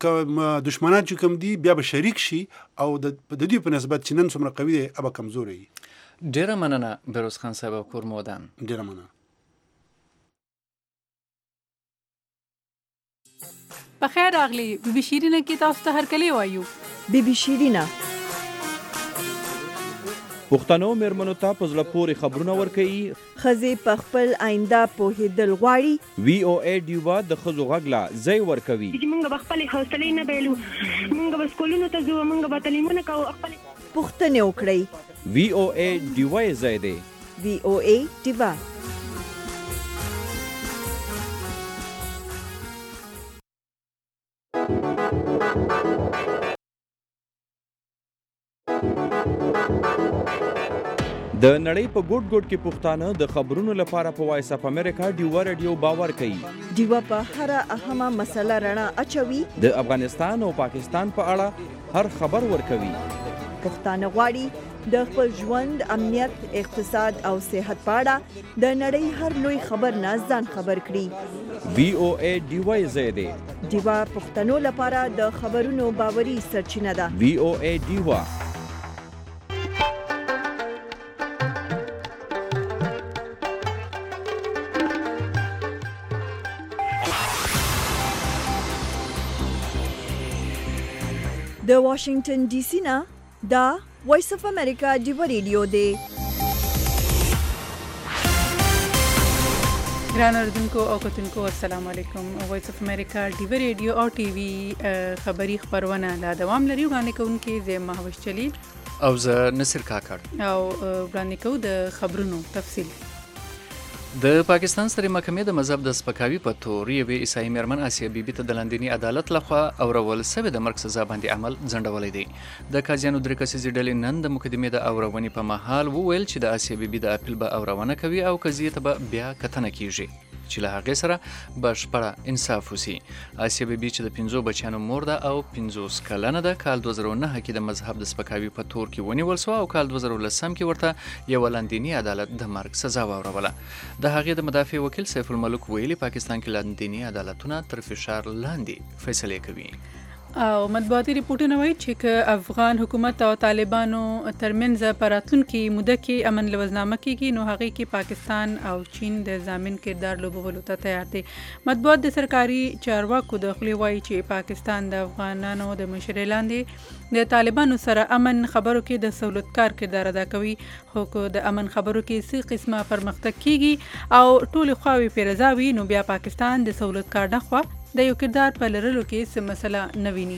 دشمنان چې کوم دي بیا به شریک شي، او د دوی په نسبت چې نن څومره قوي دی ابه کمزوری وي. ډیره مننه بروز خان صاحب او کور مودان. ډیره مننه. په خیر راغلی بي بي شیرینه کې تاسو ته هرکلی وایو. بي بي شیرینه پښتنو مېرمنو ته په زړه پورې خبرونه ورکوي، ښځې په خپل آینده پوهېدل غواړي. وی او ای ډیوا د ښځو غږ لا ځای ورکوي. موږ به خپلې حوصلې نه بایلو، موږ به سکولونو ته ځو، موږ به تعلیمونه کوو، خپلې پوښتنې وکړئ. وی او ای ډیوا یې ځای دی. وی او ای ډیوا. د نړۍ په ګوټ ګوټ کې پښتانه د خبرونو لپاره په وایس اف امریکا ډیوا رادیو باور کوي. ډیوا په هر اهمه مسله رڼا اچوي. د افغانستان او پاکستان په اړه هر خبر ورکوي. پښتانه غواړي د خپل ژوند، امنیت، اقتصاد او صحت په اړه د نړۍ هر لوی خبر نه ځان خبر کړي. VOA ډیوا زیاده ډیوا پښتنو لپاره د خبرونو باوري سرچینه ده. VOA ډیوا. د واشنگټن ډي سي نه دا وایس اف امریکا ډیوا ریډیو دی. ګران اردوونکو او کتونکو السلام علیکم. وایس اف امریکا ډیوا ریډیو او ټي وي خبری خبرونه لا دوام لري. وړاندې کوونکي زه مهوش جلیل او زه نصر کاکړ او وړاندې کوو د خبرونو تفصیل. د پاکستان سترې محکمې د مذهب د سپکاوي په تور یوې عیسائی میرمن آسیه بیبي ته د لاندیني عدالت لخوا اورول سوی د مرګ سزا باندې عمل ځنډولی دی. د قاضیانو 3 کسیزې ډلې نن د مقدمې د اورونې په مهال وویل چې د آسیه بیبي د اپیل به اورونه کوي او قضیې ته به بیا کتنه کیږي چې له هغې سره بشپړه انصاف وسي. آسیه بیبي چې د 5 بچیانو مور ده او 50 کلنه ده، کال 2009 کې د مذهب د سپکاوي په تور کې ونیول سوه او کال 2010 کې ورته یوه لاندیني عدالت د مرګ سزا واوروله. د هغې د مدافع وکیل سیف الملک ویلي پاکستان کې لاندیني عدالتونه تر فشار لاندې فیصلې کوي. او مطبوعاتي ریپورټونه وایي چې که افغان حکومت او طالبانو ترمنځ په راتلونکي موده کې امن لوزنامه کیږي نو هغې کې پاکستان او چین د ضامن کردار لوبولو ته تیار دی. مطبوعات د سرکاري چارواکو د خولې وایي چې پاکستان د افغانانو د مشرۍ لاندې د طالبانو سره امن خبرو کې د سہولتکار کردار ادا کوي، خو که د امن خبرو کې څه قسمه پرمختګ کیږي او ټولې خواوې پرې رضا وي نو بیا پاکستان د سہولتکار نخوا د یو کردار په لرلو کې څه مسله نه ویني.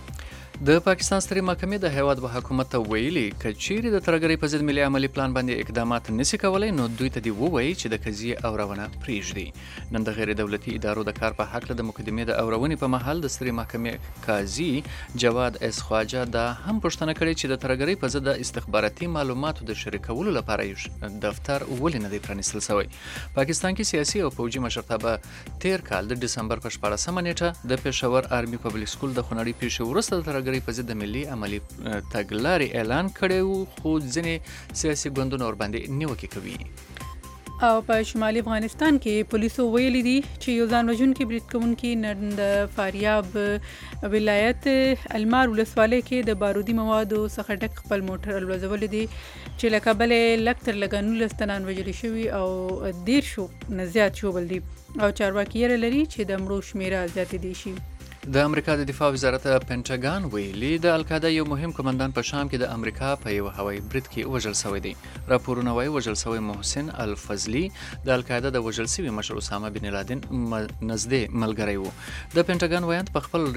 د پاکستان سترې محکمې د هیواد په حکومت ته ویلي که چیرې د ترهګرۍ په ضد ملي عملي پلان باندې اقدامات نشي کولی نو دوی ته دې ووایي چې د قضیې اورونه پرېږدي. نن د غیر دولتي ادارو د کار په هکله د مقدمې د اورونې په مهال د سترې محکمې قاضي جواد اس خواجه دا هم پوښتنه کړې چې د ترهګرۍ په ضد د استخباراتي معلوماتو د شریکولو لپاره یو دفتر ولې نه دی پرانیستل شوی. پاکستان کې سیاسي او پوځي مشرتابه تیر کال د ډسمبر په 14مه نیټه د پېښور آرمي پبلک سکول د خونړۍ پیښې وروسته د ترهګرۍ په ضد د ملي عملي تګلارې اعلان کړی و، خو ځینې سیاسي ګوندونه ورباندې نیوکې کوي. او په شمالي افغانستان کې پولیسو ویلي دي چې یو ځان وژونکي برید کوونکي نن د فاریاب ولایت المار ولسوالۍ کې د بارودي موادو څخه ډک خپل موټر الوځولی دي چې له کبله لږ تر لږه 19 تنان وژلي شوي او 10 نه زیات ژوبل دي او چارواکي یره لري چې د مړو شمیره زیاتېدی شي. د امریکا د دفاع وزارت پینټاګان ویلي د القاعده یو مهم کمانډان په شام کې د امریکا په یو هوایي برید کې وژل شوی دی. راپورونه وایي وژل شوی محسن الفضلي د القاعده د وژل شوي مشر اسامه بن لادن نږدې ملګری و. د پینټاګان ویاند په خپل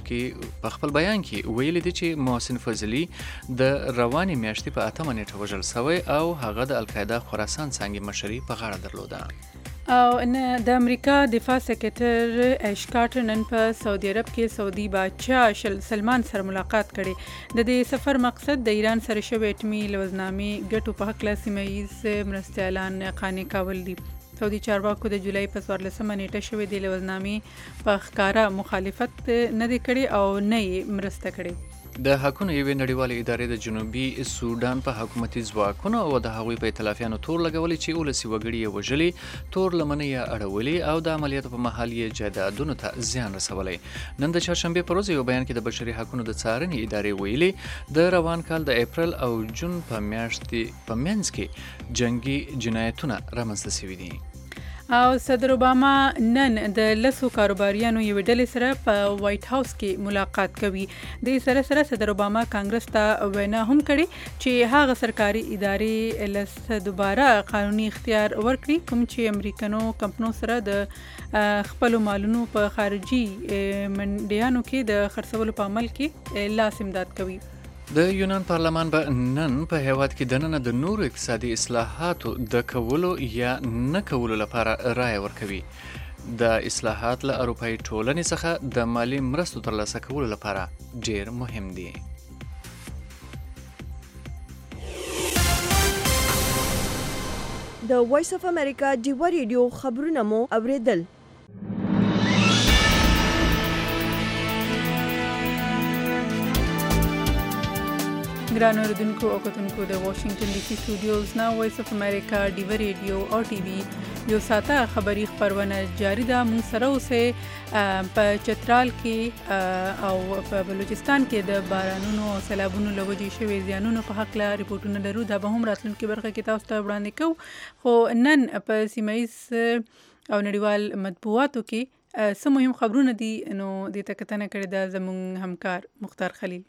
بیان کې ویلي دی چې محسن فضلي د روانې میاشتې په 8مه نیټه وژل شوی او هغه د القاعده خراسان څانګې مشري په غاړه درلوده. او د امریکا دفاع سکرټر ایش کارټر نن په سعودي عرب کې سعودي بادشاه سلمان سره ملاقات کړي. د دې سفر مقصد د ایران سره شوې اټومي لوزنامې ګټو په هکله سیمه ییز مرستې اعلان قانع کول دي. سعودي چارواکو د جولای په 14مه نیټه شوې د لوزنامې په ښکاره مخالفت نه دی کړی او نه یې مرسته کړې. د حقونو یوې نړیوالې ادارې د جنوبي سودان په حکومتي ځواکونو او د هغوی په ائتلافیانو تور لګولي چې 19 وګړي یې وژلي، تور لمنې یې اړولي او د عملیاتو په مهال یې جایدادونو ته زیان رسولی. نن د چهارشنبې په ورځ یو بیان کې د بشري حقونو د څارنې ادارې ویلي د روان کال د اپریل او جون په میاشتې په منځ کې جنگي جنایتونه رامنځته شوي دي. او صدر اوباما نن د 10 کاروباریانو یوې ډلې سره په وایټ هاوس کې ملاقات کوي. د سره سره صدر اوباما کانګرس ته وینا هم کړې چې هغه سرکاري ادارې دوباره قانوني اختیار ورکړي کوم چې امریکنو کمپنو سره د خپل مالونو په خارجي منډیانو کې د خرڅولو په عمل کې لاس امداد کوي. د یونان پارلمان به نن په هیواد کې دننه د نورو اقتصادي اصلاحاتو د کولو یا نه کولو لپاره رایه ورکوي. د اصلاحات له اروپایي ټولنې څخه د مالی مرستو ترلاسه کولو لپاره ډیر مهم دي. د وایس اف امریکا ډیوا ریډیو خبرونه مو اوریدل. ګرانو اوریدونکو او کتونکو د واشنگټن ډي سي سټوډیوز نه وایس اف امریکا ډیوا ریډیو او ټي وي یو ساته خبری خبرونه جاری ده. موږ سره اوسه په چترال کې او په بلوچستان کې د بارانونو او سیلابونو له وجې شوي زیانونو په حق له ریپورتونه لرو. دا به هم راتلونکي برخه کې تاسو ته وړاندې کوو. خو نن په سیمایي او نړیوال مطبوعاتو کې څه مهم خبرونه دي نو دې ته کتنه کړې ده زموږ همکار مختار خلیل.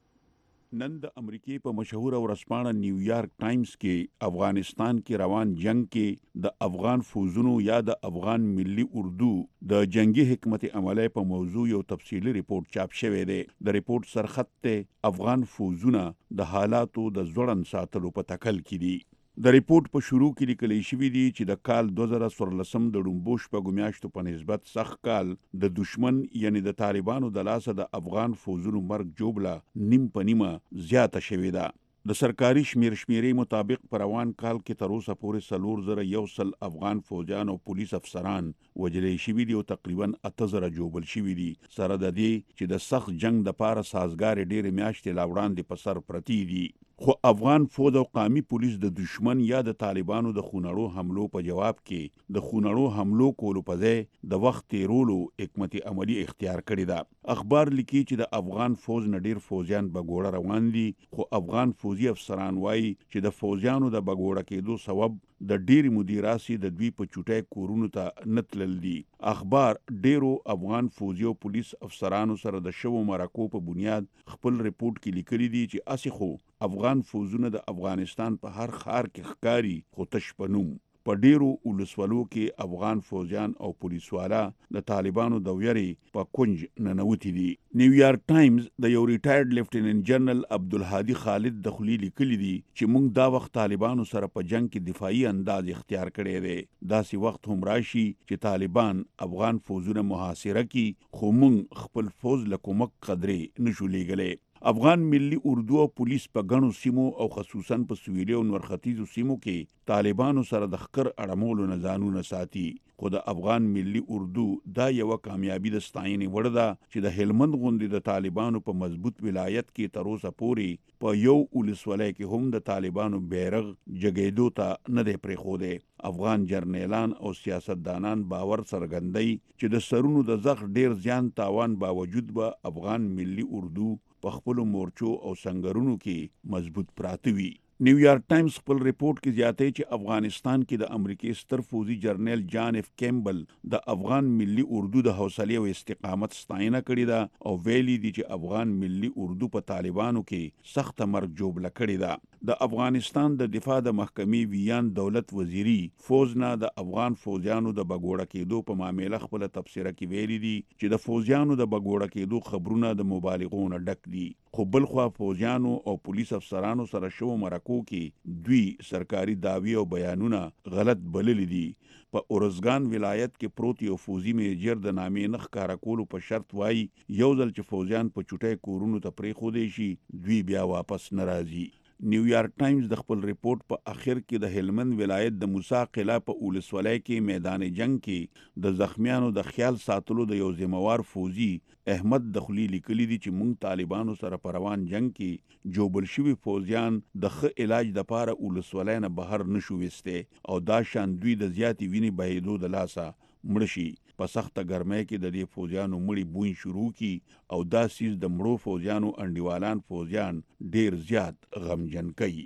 نن د امریکای په مشهور ورځپاڼه نیویارک ټایمز کې افغانستان کې روان جنگ کې د افغان فوجونو یا د افغان ملي اردو د جنگي حکمت عملی په موضوع یو تفصیلی ریپورت چاپ شوی دی. د ریپورت سرخط ته افغان فوجونه د حالاتو د ځوړند ساتلو په تکل کې دي. د ریپورت په شروع کې لیکل شوی دی چې د کال 2014 د ډومبو شپږو میاشتو په نسبت سخت کال د دشمن یعنی د طالبانو د لاسه د افغان فوجونو مرګ جوړه نیم په نیمه زیاته شوې ده. د سرکاري شمیرې مطابق په روان کال کې تر اوسه پورې 4,100 افغان فوجان او پولیس افسران وژل شوي دي او تقریبا 8,000 جوبل شوي دي. سره د دې چې د سخت جنگ د پاره سازګار ډېرې میاشتې لا وړاندې په سر پرتی دي. خو افغان فوج او قومي پولیس د دشمن یا د طالبانو د خونړو حملو په جواب کې د خونړو حملو کولو په ځای د وخت تیرولو حکمت عملی اختیار کړی ده. اخبار لیکي چې د افغان فوج نه ډیر فوجیان بګوړه روان دي، خو افغان فوجي افسران وایي چې د فوجیانو د بګوړه کېدو سبب د ډیری مدیراسي د دوی په چټای کورونو ته نتلل دي. اخبار ډیرو افغان فوجي او پولیس افسرانو سره د شوو مرکو په بنیاد خپل ریپورت کې لیکلي دي چې اسی خو افغان فوجونه د افغانستان په هر ښار کې ښکاری خو تش په نوم. په ډیرو ولسوالو کې افغان فوجیان او پولیسوالا د طالبانو د ویرې په کنج ننوتي دي. نیویارک ټایمز د یو ریټایرډ لیفټیننټ جنرال عبدالهادي خالد د خلی لیکلي دي چې موږ دا وخت طالبانو سره په جنگ کې دفاعي انداز اختیار کړی دی. داسې وخت هم راشي چې طالبان افغان فوجونه محاصره کړي خو موږ خپل فوج له کومک قدرې نشو لیږلی. افغان ملي اردو او پولیس په غنو سیمو او خصوصا په سویلي او نورختیزو سیمو کې طالبانو سره د خکر اړمولو نه ځانونه ساتي. خو د افغان ملي اردو دا یو کامیابی د ستاینې وړ ده چې د هلمند غوندې د طالبانو په مضبوط ولایت کې تر اوسه پورې په یو ولسوالۍ کې هم د طالبانو بیرغ جګېدو ته نه دی پرېښودی. افغان جرنیلان او سیاستدانان باور څرګندوي چې د سرونو د زخ ډیر زیان تاوان باوجود به افغان ملي اردو په خپلو مورچو او سنگرونو کې مضبوط پراته وي. نیویارک ټایمز خپل ریپورت کې زیاتوي چې افغانستان کې د امریکای ستر فوجي جرنیل جان اف کیمبل د افغان ملي اردو د حوصلې او استقامت ستاینه کړې ده او ویلي دي چې افغان ملي اردو په طالبانو کې سخت مرګ جوړه کړې ده. د افغانستان د دفاع د محکمې ویان دولت وزیری فوج نه د افغان فوجیانو د بګوړه کېدو په معاملې خپل تفسیره کې ویلي دي چې د فوجیانو د بګوړه کېدو خبرونه د مبالغو نه ډک دي. خو بلخوا فوجیانو او پولیس افسرانو سره شوو مرکو کې دوی سرکاري دعوی او بیانونه غلط بللی دي. په اورزګان ولایت کې پروت یو فوجي میجر د نامې نه ښکاره کولو په شرط وایي یو ځل چې فوجیان په چټۍ کورونو ته پرېښودی شي دوی بیا واپس نه راځي. نیویارک ټایمز د خپل ریپورت په اخر کې د هلمند ولایت د موسی قلعه په ولسوالۍ کې میدان جنگ کې د زخمیانو د خیال ساتلو د یو ذمہوار فوجي احمد دخلی لیکلي دي چې موږ طالبانو سره په روان جنگ کې جوبل شوي فوجیان د ښه علاج د پاره ولسوالۍ نه بهر نشو وسته او دا شان دوی د زیاتې وینې بهېدو د لاسه مړه شي. په سخته ګرمۍ کې د دې فوجیانو مړي بوین شروع کی او دا سیز د مړو فوجیانو انډیوالان فوجیان ډیر زیات غمجن کوي.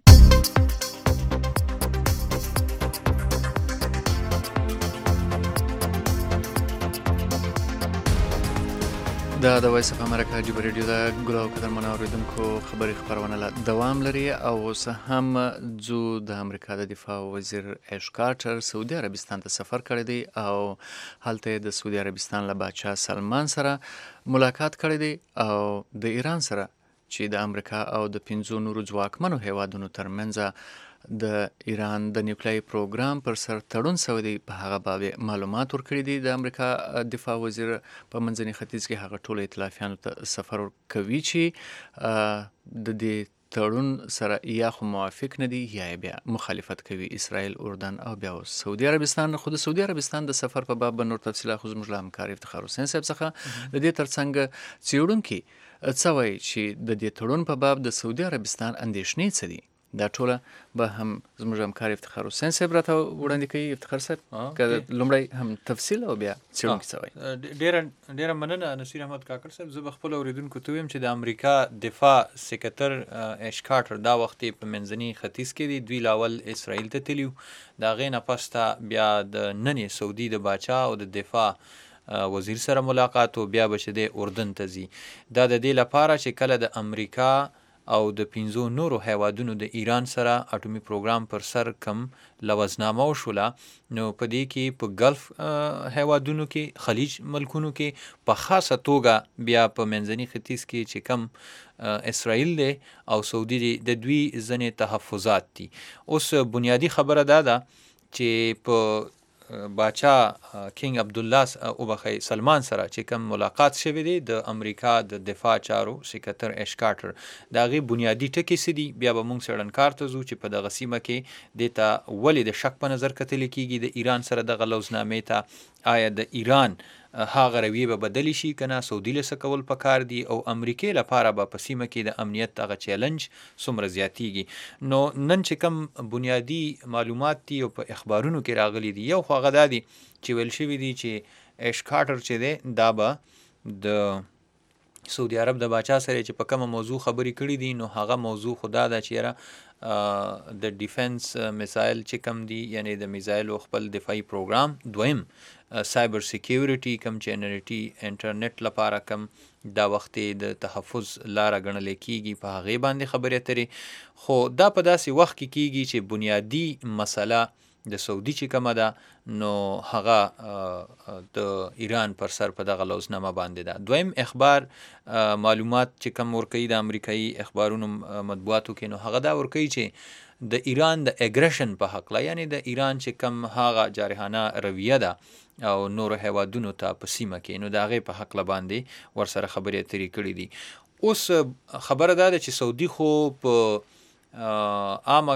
دا د وایس اف امریکا ډیوا ریډیو د ګل او قدرمنو اوریدونکو خبري خبرونه لا دوام لري او اوس هم ځو د امریکا د دفاع وزیر ایش کارټر سعودي عربستان ته سفر کړی دی او هلته د سعودي عربستان له بادشاه سلمان سره ملاقات کړی دی او د ایران سره چې د امریکا او د 5 نورو ځواکمنو هیوادونو ترمنځ د ایران د نیوکلیري پروګرام پر سر تړون شوی دی په هغه باب معلومات ورکړي دي. د امریکا دفاع وزیر په منځني ختیځ کې هغه ټول ائتلافیانو ته سفر کوي چې د دې تړون سره یا خو موافق نه دي یا بیا مخالفت کوي، اسرائیل، اردن او بیا اوس سعودي عربستان. خو د سعودي عربستان د سفر په باب نور تفصیلات خو زموږ له همکار افتخار حسین صاحب څخه د دې ترڅنګ څېړونکي څه وایي چې د دې تړون په باب د سعودي عربستان اندېښنې څه دي. دا ټوله به هم زموږ همکار افتخار حسین صاحب راته وړاندې کوي. افتخار صاحب که لومړی هم تفصیل او بیا څېړونکي څه وایي. ډېره مننه نصیر احمد کاکړ صاحب. زه به خپلو اورېدونکو ته ویم چې د امریکا دفاع سکرتر ایش کارټر دا وخت په منځني ختیځ کې دی. دوی لاول اسرائیل ته تلي وو، د هغې نه پس بیا د ننې سعودي د باچا او د دفاع وزیر سره ملاقات و، بیا به چې دی اردن ته ځي. دا د دې لپاره چې کله د امریکا او د 5 نورو هیوادونو د ایران سره اټومي پروګرام پر سر کم لوزنامه وشوله، نو په دې کې په ګلف هیوادونو کې، خلیج ملکونو کې په خاصه توګه بیا په منځني ختیځ کې چې کم اسرائیل دی او سعودي دی، د دوی ځینې تحفظات دي. اوس بنیادی خبره دا ده چې په باچا کینګ عبدالله اوبخی سلمان سره چې کوم ملاقات شوی دی د امریکا د دفاع چارو سکرتر ایش کارټر، د هغې بنیادي ټکي څه دي، بیا به موږ څېړنکار ته ځو چې په دغه سیمه کې دې ته ولې د شک په نظر کتلی کېږي د ایران سره دغه لوزنامې ته. آیا د ایران هغه رویې به بدلی شي که نه، سعودي له څه کول پکار دي، او امریکې لپاره به په سیمه کې د امنیت هغه چیلنج څومره زیاتیږي. نو نن چې کوم بنیادي معلومات دي او په اخبارونو کې راغلي دي، یو خو هغه دا دي چې ویل شوي دي چې ایش کارټر چې دی دا به د سعودي عرب د باچا سره چې په کومه موضوع خبرې کړي دي، نو هغه موضوع خو دا ده چې یاره د ډیفنس میسایل چې کم دي، یعنی د میزایلو خپل دفاعي پروګرام، دویم سایبر سیکیورټي کم چې انټرنیټ لپاره کم دا وخت د تحفظ لاره ګڼل کېږي، په هغې باندې خبرې اترې. خو دا په داسې وخت کې کېږي چې بنیادي مسله د سعودي چې کومه ده نو هغه د ایران پر سر په دغه لوزنامه باندې ده. دویم اخبار معلومات چې کوم ورکوي د امریکایي اخبارونو مطبوعاتو کې، نو هغه دا ورکوي چې د ایران د اګریشن په حقله، یعنی د ایران چې کوم هغه جارحانه رویه ده او نورو هیوادونو ته په سیمه کې، نو د هغې په حقله باندې ورسره خبرې اترې کړي دي. اوس خبره دا ده چې سعودي خو په عامه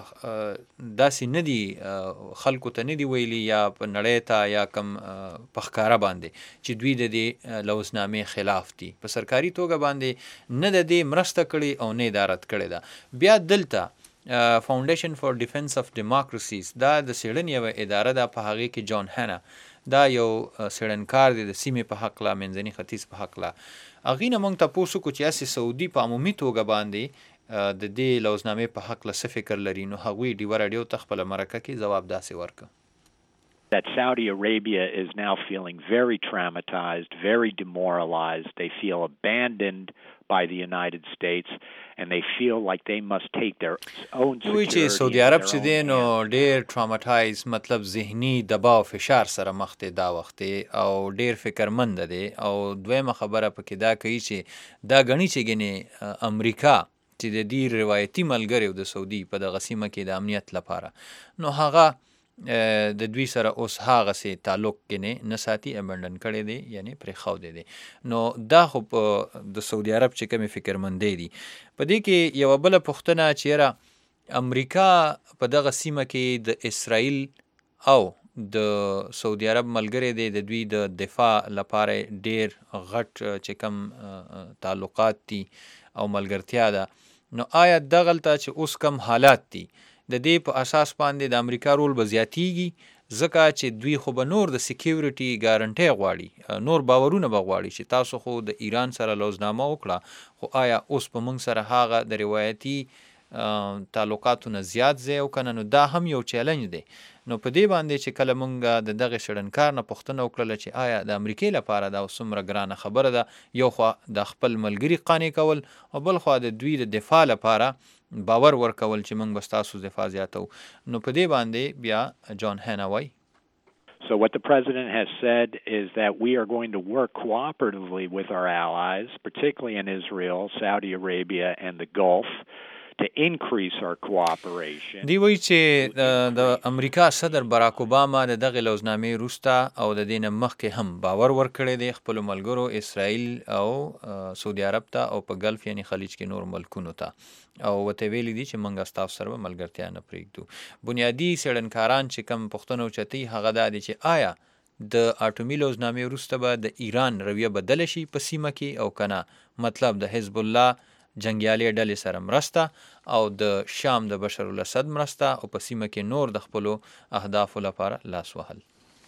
داسې نه دي خلکو ته نه دي ویلي یا په نړۍ ته یا کم په ښکاره باندې چې دوی د دې لوزنامې خلاف دي، په سرکاري توګه باندې نه د دې مرسته کړې او نه یې دا رد کړې ده. بیا دلته فاونډیشن فار ډیفنس اف ډیموکراسیز دا د څېړنې یوه اداره ده، په هغې کې جان هینه دا یو څېړنکار دی د سیمې په هکله، منځني ختیځ په هکله. هغې نه موږ تپوس وکړو چې هسې سعودي په عمومي توګه باندې د دې لوزنامې په حقله څه فکر لري، نو هغوی ډیوه راډیو ته خپله مرکه کې ځواب داسې ورکړ. That Saudi Arabia is now feeling very traumatized, very demoralized. They feel abandoned by the United States and they feel like they must take their own security. دوی چې سعودي عرب چې دی نو ډېر ټراماتایز، مطلب ذهني دباو فشار سره مخ دی دا وخت او ډېر فکرمند دی. او دویمه خبره پکې دا کوي چې دا ګڼي چې ګنې امریکا چې د دې روایتي ملګری د سعودي په دغه سیمه کې د امنیت لپاره، نو هغه د دوی سره اوس هغسې تعلق کې نه ساتي، ابنډن کړی دی، یعنی پرېښودی دی. نو دا خو د سعودي عرب چې کومې فکرمندۍ دي. په دې کې یوه بله پوښتنه چې یاره امریکا په دغه سیمه کې د اسرائیل او د سعودي عرب ملګری دی، د دوی د دفاع لپاره ډېر غټ چې کوم تعلقات دي او ملګرتیا ده. نو آیا دغلته چې اوس کم حالات دي د دې په اساس باندې د امریکا رول به زیاتیږي، ځکه چې دوی خو به نور د سیکیورټي ګارنټۍ غواړي، نور باورونه به غواړي چې تاسو خو د ایران سره لوزنامه وکړه، خو آیا اوس په موږ سره هغه د روایتي تعلقاتو نه زیات ځای او که نه، نو دا هم یو چیلنج دی. نو په دې باندې چې کله موږ د دغه شړنکار نه پوښتنه وکړله چې آیا د امریکې لپاره دا څومره ګرانه خبره ده، یو خوا د خپل ملګري قانع کول او بل خوا د دوی د دفاع لپاره باور ورکول چې موږ به ستاسو دفاع زیاتو، نو په دې باندې بیا جان هینه وایي. So what the president has said is that we are going to work cooperatively with our allies, particularly in Israel, Saudi Arabia, and the Gulf, to increase our cooperation. دی وایي چې د امریکا صدر باراک اوباما د دغه لوزنامې وروسته او د دې نه مخکې هم باور ورکړی دی خپلو ملګرو اسرائیل او سعودي عرب ته او په ګلف یعنې خلیج کې نور ملکونو ته او ورته ویلي دي چې موږ ستاسو سره به ملګرتیا نه پرېږدو. بنیادي څېړنکاران چې کوم پوښتنه اوچتوي هغه دا دی چې آیا د اټومي لوزنامې وروسته به د ایران رویه بدله شي په سیمه کې او که نه مطلب د حزب الله جنګیالي ډلې سره مرسته او د شام د بشر الاسد مرسته او په سیمه کې نور د خپلو اهدافو لپاره لاس وهل.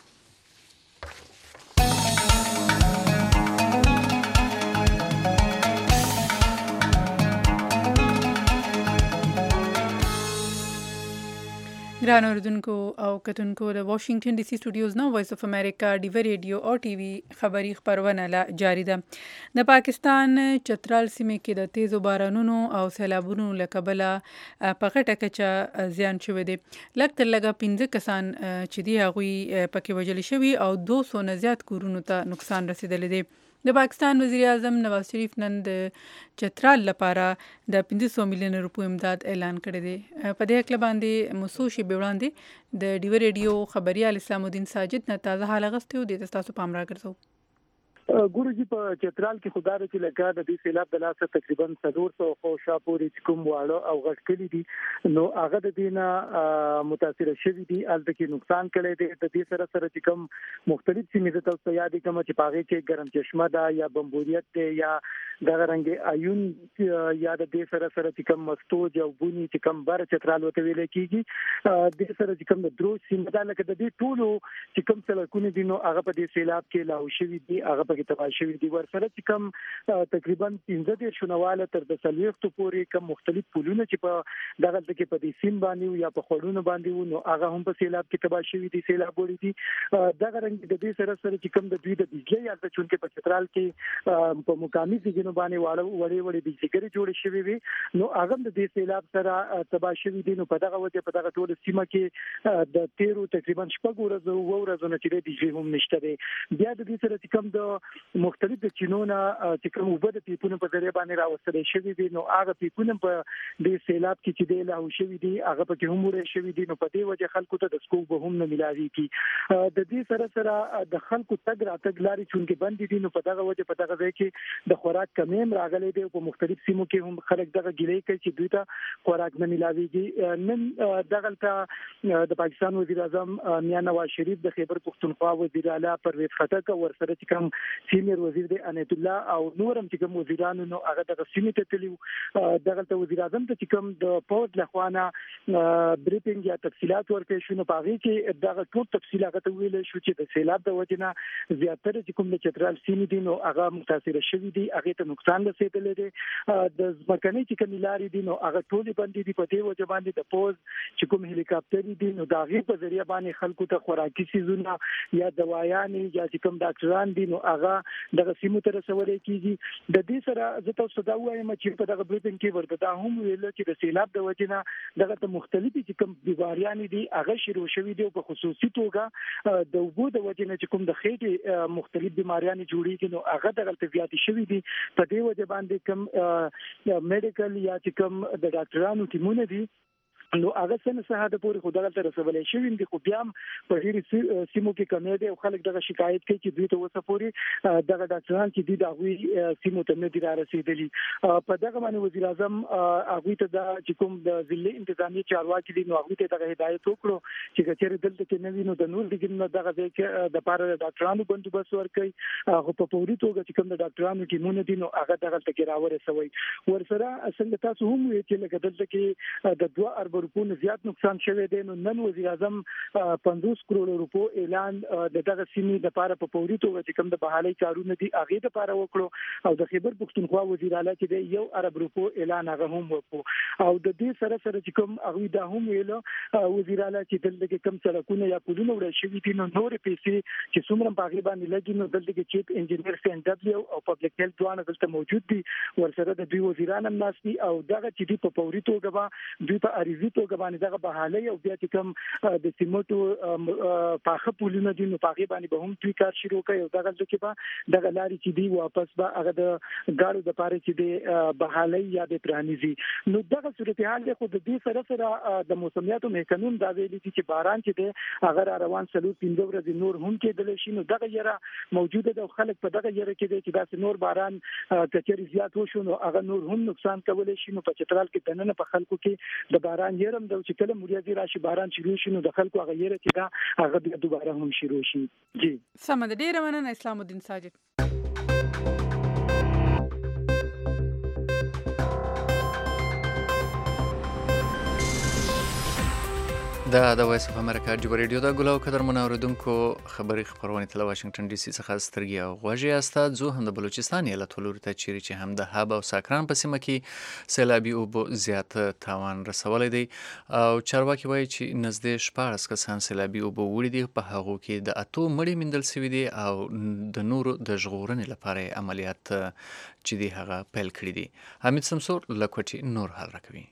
ګران اوریدونکو او کتونکو د واشنگټن ډي سي سټوډیوز نه وایس اف امریکا ډیو ریډیو او ټي وي خبری خبرونه لا جاری ده. د پاکستان چترال سیمې کې د تیزو بارانونو او سیلابونو له کبله په غټه کچه زیان شوی دی. لږ تر لږه 15 کسان چې دی هغوی پکې وژل شوي او 200 نه زیات کورونو ته نقصان رسیدلی دی. د پاکستان وزیر اعظم نواز شریف نن د چترال لپاره د 500 میلیون روپو امداد اعلان کړی دی. په دې اړه باندې مسو شی وړاندې د ډیو ریډیو خبريال اسلام الدین ساجد نه تازه حال غوښتي او د تاسو پام راګرځو. ګورجی په چترال کې خدای چې لکه د دې سیلاب د لاسه تقریبا 400 خوشا پورې کوم واړه او غټکلي دي نو هغه د دینه متاثر شوی دي البته کې نقصان کړي دي. د دې سره سره چې کوم مختلف سیمې ته تاسو یاد کوم چې پاغه کې ګرم چشمه ده یا بمبوریت ده یا دغه رنګ ایون یا د دې سره سره چې کوم مستوج او بونی چې کوم بار چترال وته ویل کیږي د سره چې کوم د درو سیمه ده لکه د دې ټولو چې کوم سلکونه دي نو هغه په دې سیلاب کې لاو شوی دي هغه کې تباہ شوی دي. ورسره چې کوم تقریبا 15 شنواله تر د سلیختو پورې کوم مختلف پولونه چې په دغه کې په دې سیم باندې یا په خړونو باندې نو هغه هم په سیلاب کې تباہ شوی دي سیلاب وړي دي. دغه رنګ د دې سره سره چې کوم د دوی د بجلی یا د چونکه په چترال کې په مقامي ځایونو باندې وړي بجلیګری جوړ شوی وي نو هغه د دې سیلاب سره تباہ شوی دي. نو په دغه وجه په دغه ټول سیمه کې د 13 تقریبا شپږ ورځې نه چې د بجلی هم نشته دي. بیا د دې سره چې کوم د مختلف د چینونه چې کوم وبد پیپونه په ذریعہ باندې راوستل شوی دي نو هغه پیپونه په دې سیلاب کې چې د لاو شوی دي هغه په کې هم ور شوی دي نو په دې وجه خلکو ته د سکو به هم نه ملاوي کی. د دې سره سره د خلکو تګ راتګ لاري چونکه بند دي نو په دغه وجه په دغه ځای کې د خوراک کمیم راغلي دي په مختلف سیمو کې هم خلک دغه ګلې کوي چې دوی ته خوراک نه ملاويږي. نن دغه د پاکستان وزیر اعظم میاں نواز شریف د خیبر پختونخوا وزیر اعلی پرویز خټک ورسره چې کوم سینیئر وزیر دی انیت الله او نورم چې کوم وزیرانو نو هغه د سیمې ته تلو دغه ته وزیر اعظم ته چې کوم د پوز لخوانه بریفینګ یا تفصيلات ورکړي شو نو پاغي کې دغه ټول تفصیل هغه ته ویل شو چې د سیلاب د وجنه زیاتره چې کوم د چترال سیمې دي نو هغه متاثر شوی دي هغه ته نقصان رسیدلی دی. د ځمکنۍ چې کوم لارې دي نو هغه ټول باندې دي په دې وجه باندې د پوز چې کوم هلیکاپټر دي نو داغه په ذریعہ باندې خلکو ته خوراکي سيزونه یا دوايان یا چې کوم ډاکټران دي نو هغه دغه سیمو ته رسولې کیږي. د دې سره زه تاسو ته وایم چې په دغه بریفینګ کې ورته دا هم ویل چې د سیلاب د وجنه دغه ته مختلفي چې کوم بیماریان دي هغه شروع شوې دي په خصوصي توګه د وګړو د وجنه چې کوم د خېټې مختلف بیماریان جوړیږي نو هغه دغه طبيعتي شوې دي په دې وجه باندې کوم میډیکل یا چې کوم د ډاکټرانو ټیمونه دي نو هغه څنګه سهاده پورې خدای ته رسولې شوی دي خو بیا په هیڅ سیمو کې کمی دي او خلک دغه شکایت کوي چې دوی ته وسه پورې دغه ډاکټران چې دي دغه سیمو ته نه دي رسیدلي. په دغه باندې وزیر اعظم هغه ته د چې کوم د ضلع انتظامی چارواکي دي نو هغه ته دغه هدایت وکړو چې کچېر دلته کې نه وینو د نور دګنه دغه د پاره ډاکټرانو بندوبست ورکړي هغه په پوري توګه چې کوم د ډاکټرانو ټیمونه دي نو هغه دغه تکي راورسوي. ورسره څنګه تاسو هم وی چې لکه دلته کې د 2 ارب روپو زیات نقصان شوه دی نو نن وزیر اعظم 50 کروڑ روپو اعلان د دغه سیمې د لپاره په پوري توګه چې کوم د بحالي کارونه دي هغه د لپاره وکړو او د خیبر پختونخوا وزیر اعلی چې د 1 ارب روپو اعلان هغه هم وکړو او د دې سره سره چې کوم هغه د هم ویل وزیر اعلی چې دلته کې کم سړکونه یا پلونه وړل شوي دي نو نور پیسې چې څومره باغې باندې لګي نو دلته کې چیف انجینیر سین دبليو او پبلک هیلث دوه دلته موجود دي ورسره د دوی وزیران هم ناس دي او دغه چې دی په پوري توګه دوی په اړیزه فوزي توګه باندې دغه بحالي او بیا چې کوم د سیمټو پاخه پولونه دي نو پاغي باندې به هم دوی کار شروع کوي او دغه ځکه به دغه لاري چې دی واپس به هغه د ګاړو د پاره چې دی بحالي یا د پرانیزي نو دغه صورتحال له خود دې سره د موسمیاتو محکمون دا ویلي چې باران چې دی هغه روان سلو 15 ورځې نور هم کېدل شي نو دغه یره موجوده د خلک په دغه یره کې دی چې دا نور باران کچري زیات وشو نو هغه نور هم نقصان کولای شي نو په چترال کې دننه په خلکو کې د باران يرم د چې کله مریاضي راشي باران شروع شي نو د خلکو هغه یره چې دا هغه بیا دوباره هم شروع شي جی سم د ډیره مننه اسلام الدین ساجد د وایس اف امریکا جبر ریډیو دا ګلو قدر منوردونکو خبری خبرونه تل واشنگټن ډي سي څخه سترګي او غوږی است زه هم د بلوچستان ایالت ولور ته چیرې چې هم د هاب او ساکران په سیمه کې سیلابي او زیات تاوان رسولې دي او چارواکي وایي چې نزدې 14 کسان سیلابي او وړي دي په هغه کې د اتو مړي مندل شوی دي او د نورو د ژغورنې لپاره عملیات چې دی هغه پیل کړی دي. حمید سمسور لکوټي نور حال راکوي.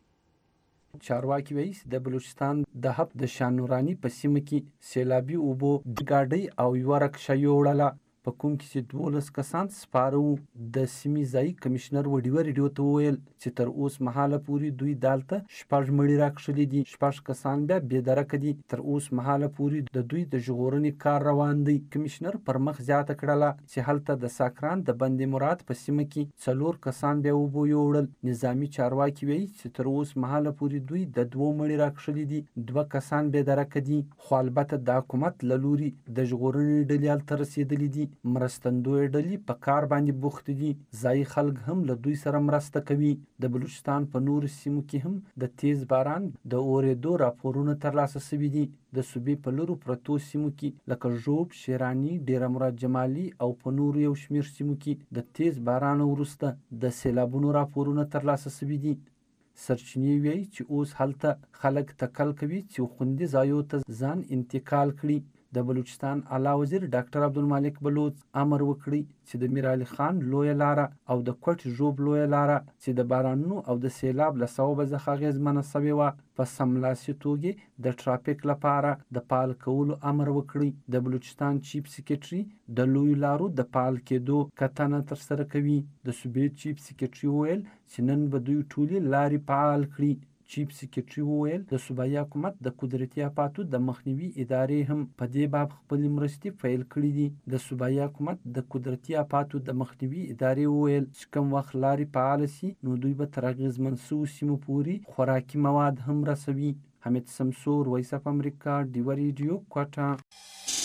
چارواکي وایي د بلوچستان د هب د شانورانی په سیمه کې سیلابي اوبو د ګاډۍ او یو رکشه یوړله په کوم کې چې 12 کسان سپاره د سیمې ځای کمشنر وډیو ریډیو ته ویل چې تر اوس مهاله پوری دوی دالته شپږ مړي راکښلي دي 6 کسان بیا بېدرکه دي تر اوس مهاله پوری د دوی د ژغورنې کار روان دی. کمشنر پر مخ زیاته کړله چې هلته د ساکران د بند مراد په سیمه کې 4 کسان بیا وبو یوړل. نظامی چارواکي وایي چې تر اوس مهاله پوری دوی د 2 مړي راکښلي دي 2 کسان بېدرکه دي خو البته د حکومت لوري د ژغورنې ډلې الته رسیدلې دي مرستندوی ډلې په کار باندې بوخت دي ځای خلک هم له دوی سره مرسته کوي. د بلوچستان په نورو سیمو کې هم د تیز باران د اورېدو راپورونه ترلاسه شوي دي. د صوبې په لورو پرتو سیمو کې لکه ژوب شیرانی ډیره مراد جمالي او په نورو یو شمیر سیمو کې د تیز باران وروسته د سیلابونو راپورونه ترلاسه شوي دي. سرچینې وایي چې اوس هلته خلک تکل کوي چې خوندي ځایو ته ځان انتقال کړي. د بلوچستان اعلی وزیر ډاکټر عبدالمالک بلوچ امر وکړي چې د میر علي خان لویه لاره او د کوټ ژوب لویه لاره چې د بارانونو او د سیلاب له سببه څخه اغېزمنه شوې وه په سملاسي توګه د ټرافیک لپاره د فعال کولو امر وکړي. د بلوچستان چیف سیکریټري د لویو لارو د فعال کېدو کتنه ترسره کوي. د صوبې چیف سیکریټري وویل چې نن به دوی ټولې لارې فعال کړي. چیف سیکریټري وویل د صوبایي حکومت د قدرتي آفاتو د مخنیوي ادارې هم په دې باب خپلې مرستې پیل کړي دي. د صوبایي حکومت د قدرتي آفاتو د مخنیوي ادارې وویل چې کوم وخت لارې فعال شي نو دوی به تر اغېزمن شویو سیمو پورې خوراکي مواد هم رسوي. حمید سمسور وایس اف امریکا ډیوه ریډیو کوټه.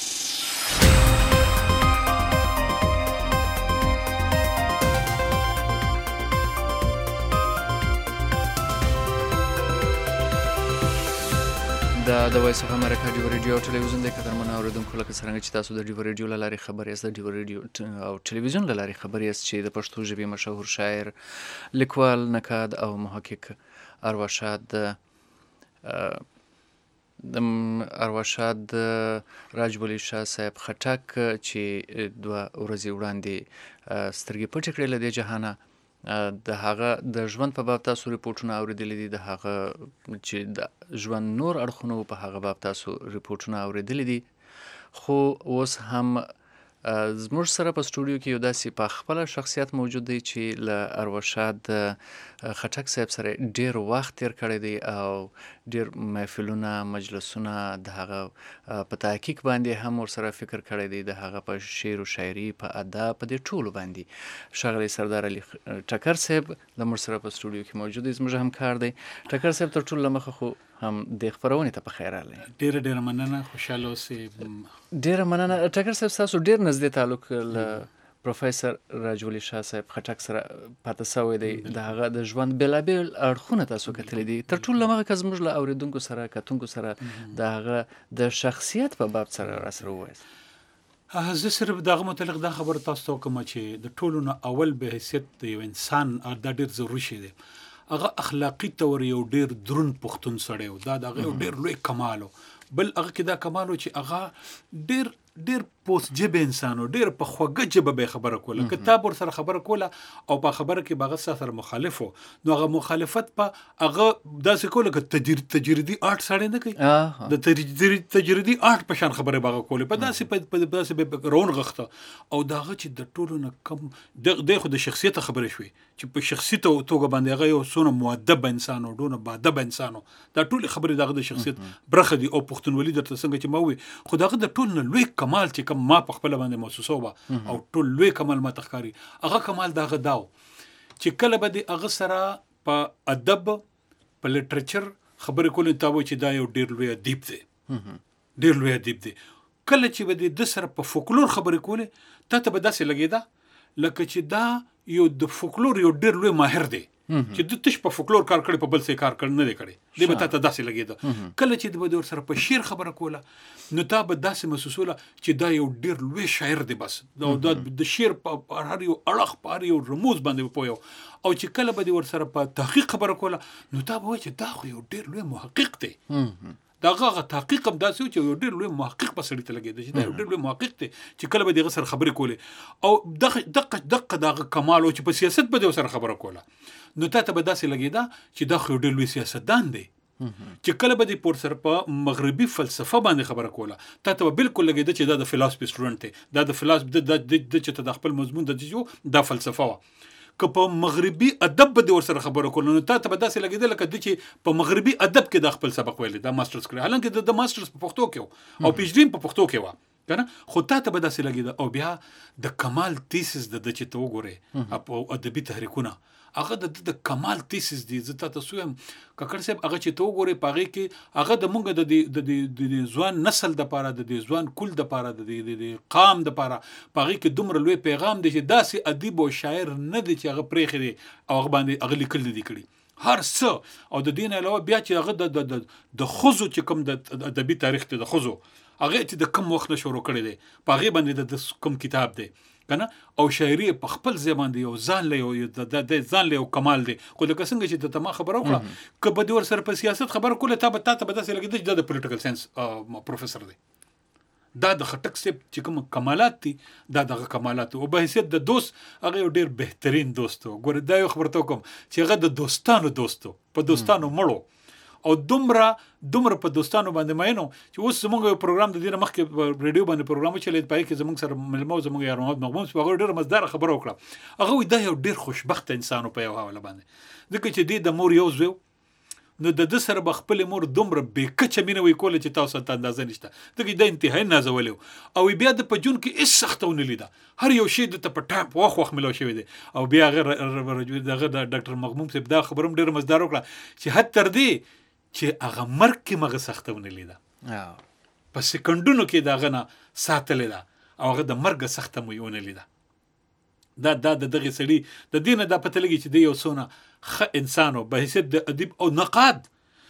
د وایس اف امریکا ډیو ریډیو او ټلویزیون د قدرمن اوریدونکو لکه څنګه چې تاسو د ډیو ریډیو له لارې خبرې یاست د ډیو ریډیو او ټلویزیون له لارې خبرې یاست چې د پښتو ژبې مشهور شاعر لیکوال نقاد او محقق ارواښاد راجبولي شاه صاحب خټک چې 2 ورځې وړاندې سترګې پټې کړې له دې جهانه د هغه د ژوند په باب تاسو ریپورتونه اوریدلي دي د هغه چې د ژوند نور اړخونه په هغه باب تاسو ریپورتونه اوریدلي دي خو اوس هم زموږ سره په سټوډیو کې یو داسې په خپل شخصیت موجود دی چې له ارواښاد خټک صاحب سره ډیر وخت تیر کړی دی او ډیر محفلونه مجلسونه د هغه په تحقیق باندې هم ورسره فکر کړی دی د هغه په شعر او شاعري په ادب په دې ټولو باندې. ښاغلی سردار علي ټکر صاحب له موږ سره په سټوډیو کې موجود دی زموږ همکار دی. ټکر صاحب تر ټولو له مخه خو هم د خبرونې ته په خیر راغلی. ډیره مننه خوشاله اوسئ. ډیره مننه ټکر صاحب تاسو ډیر نږدې تعلق له پروفیسور راجبولي شاه صاحب خټک سره پاتې شوی دی د هغه د ژوند بېلابېل اړخونه تاسو کتلی دي تر ټولو له مخکې زموږ له اورېدونکو سره کتونکو سره د هغه د شخصیت په باب سره راسره ووایاست. زه صرف دغه متعلق دا خبره تاسو ته کوم چې د ټولو نه اول به حیثیت د یو انسان دا ډیر ضروري شی دی هغه اخلاقی تور یو ډیر درون پښتون سړی و دا دغه یو ډیر لوی کمال بل هغه کې دا کمال چې هغه ډیر ډیر پوس جبه انسانو ډیر په خوږه جبه به خبره کوله کتاب ور سره خبره کوله او په خبره کې باغ سره مخالفو نو هغه مخالفت په هغه داسې کوله ک تجریدي آرټ سره نه کوي د تجریدي آرټ په شان خبره باغ کوله په داسې په رون غخته او داغه چې د ټولو نه کم د خو د شخصیت خبره شوي چې په شخصیت او توګه باندې هغه یو سونه مؤدب انسانو ډونه بادب انسانو دا ټول خبره دغه د شخصیت برخه دي او پښتونولي درته څنګه چې موي خو دغه د ټول نه لوی کمال چې کوم ما په خپل باندې محسوسوبه او ټول لوی کمال ما تخکاری هغه کمال دغه داو چې کله به د هغه سره په ادب په لټریچر خبرې کولې تاوه چې دا یو ډیر لوی ادیب دی ډیر لوی ادیب دی کله چې به د سره په فولکلور خبرې کولې ته به داسې لګیدا لکه چې دا یو د فولکلور یو ډیر لوی ماهر دی چې د تش په فولکلور کار کړي په بل څه کار کړي نه دی کړي دی به ته داسې لګیدا کله چې د ور سره په شعر خبره کوله نو تا به داسې محسوسوله چې دا یو ډیر لوی شاعر دی بس د شعر په هر یو اړخ په هر یو رموز باندې پویو او چې کله به ور سره په تحقیق خبره کوله نو تا به وایي چې دا خو یو ډیر لوی محقق دی دغه تحقیق هم داسې چې یو ډېر لوی محقق په سړي ته لګېده چې دا یو ډېر لوی محقق دی چې کله به دغه سره خبرې کولې او دغه کمال او چې په سیاست به د سره خبره کوله نو ته به داسې لګېده چې دا خو یو ډېر لوی سیاستدان دی چې کله به د پور سره په مغربي فلسفه باندې خبره کوله ته به بالکل لګېده چې دا د فلسفي سټوډنټ دی دا د فلسفي د چې ته د خپل مضمون د جو دا فلسفه وا که په مغربي ادب به ور سره خبره کول نو ته به داسې لګیدل کده چې په مغربي ادب کې د خپل سبق ویل دا ماسترز کړی حالانکه د ماسترز په پښتو کې او پی ایچ ډی په پښتو کې و کنه خو ته به داسې لګیدل او بیا د کمال تیسس د چې تو وګوره په ادبي تحریکونه هغه د کمال تیسس دی زه تاسو هم ککړ صاحب هغه چې تو وګوره پاغه کې هغه د مونږ د ځوان نسل د پاره د ځوان کل د پاره د قام د پاره پاغه کې دومره لوی پیغام دی چې داسې ادیب او شاعر نه دی چې هغه پرېخي دی او هغه باندې هغه لیکل دي کړي هر څه او د دین علاوه بیا چې هغه د خوزو چې کوم د ادبي تاریخ ته د خوزو هغه چې د کم وخت نه شروع کړي دی پاغه باندې د کم کتاب دی کنه او شاعري په خپل زبان دی او ځان له د ځان له کمال دی خو د څنګه چې د تما خبره وکړه کبه د ور سره په سیاست خبره کوله ته به داسې لګیږي چې د پولیټیکل ساينس پروفیسور دی دا د خټک سپ چې کوم کمالات دي دا دغه کمالات او به حیثیت د دوست هغه ډیر بهترین دوستو ګور دا یو خبرته کوم چې هغه د دوستانو دوستو په دوستانو مړو او دومره په دوستانو باندې مینو چې اوس زموږ یو پروګرام د دې مخکې په ریډیو باندې پروګرام چلید پای کې زموږ سره ملمو زموږ یار محمد مغموم په ډېر مزدار خبره وکړه هغه دا یو ډېر خوشبخت انسان په یو حواله باندې ځکه چې د مور یو زوی نو د سره بخپل مور دومره بیکچه مینه وی کوله چې تاسو ته اندازه نشته دغه د انتهای نازولو او بیا د پجون کې اس سختونه لیدا هر یو شی د په ټاپ واخ ملو شوی دی او بیا غیر دغه د ډاکټر مغموم صاحب دا خبرم ډېر مزدار وکړه چې حتی تر دې چې هغه مرګ کې مغه سختونه لیدا په سکندونو کې داغه نه ساتلې ده او هغه د مرګ سخته مو یونه لیدا دا دغه سړي د دینه د پته لګي چې د یو سونه خ انسانو به حیثیت د ادیب او نقاد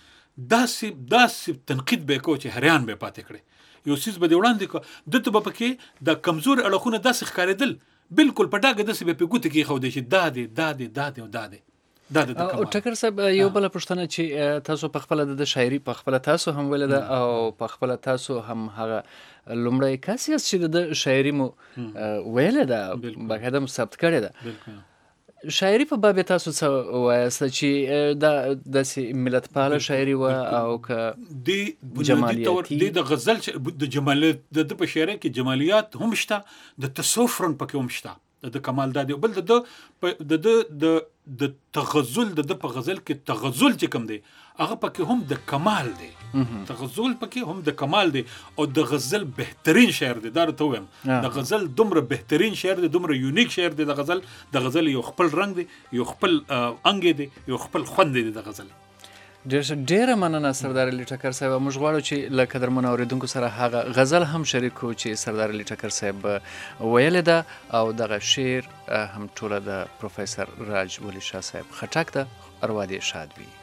داسې تنقید به کو چې هریان به پاتې کړي یو سیس به دی وړاندې کو دته به پکې د کمزور اړخونه داسې ښکارېدل بالکل پټاګه داسې به پګوت کې خو دې چې دا دی او ټکر صاحب یو بل پښتنه چې تاسو په خپل د شاعري په خپل تاسو هم ولده او په خپل تاسو هم هغه لومړی کاسیاس چې د شاعري مو ویله ده باقاعده ثبت کړی ده شاعري په باب تاسو څه وایست چې د ملت پاله شاعري و او ک د جمالیاتي د غزل د جمالیات د په شاعري کې جمالیات هم شته د تصوف رنګ پکې هم شته د کمال دادی بل د تغزل د په غزل کې تغزل چې کوم دی هغه پکې هم د کمال دی تغزل پکې هم د کمال دی او د غزل بهترین شعر دی دا ته وایم د غزل دومره بهترین شعر دی دومره یونیک شعر دی د غزل یو خپل رنگ دی یو خپل انګ دی یو خپل خوند دی د غزل ډیره مننه سردار علي ټکر صاحب موږ غواړو چې له قدرمنو اوریدونکو سره هغه غزل هم شریکو چې سردار علي ټکر صاحب ویل ده او دغه شعر هم ټوله د پروفیسور راج ولی شاه صاحب خټک ده اروا دې شاد وي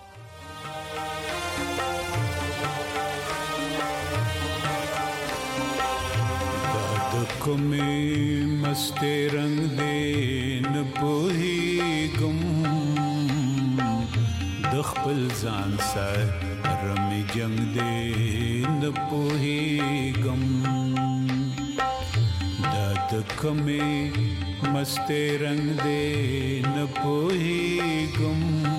کومې مسته رنگ دې نه پوهیږم د خپل ځان سره رمې جنگ دې نه پوهیږم د کمې مستې رنگ دې نه پوهېږم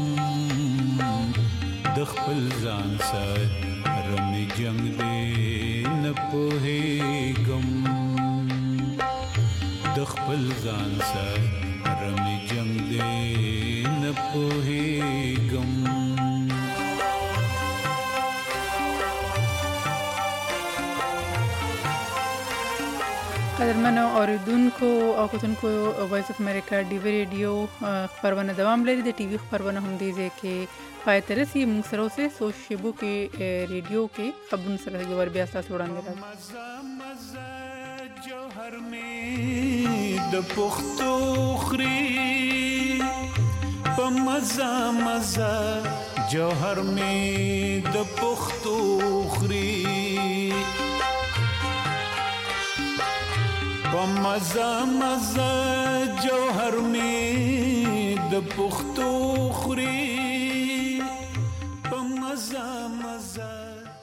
د خپل ځان سره مې جنگ دې نه پوهېږم د خپل ځان سره مې جنگ دې نه پوهېږم قدرمنو اوریدونکو او کتونکو وایس اف امریکا ډي وی ریډیو خبرونه دوام لري د ټي وي خبرونه هم دي ځکه پای تر رسي موږ سره اوسه سوشل شبو کې ریډیو کې خبرونه سره ور بیا تاسو وړاندې راځي جوهر می د پختو خري په مزه مزه جوهر می د پختو خري په مزه مزه جوهر می د پختو خري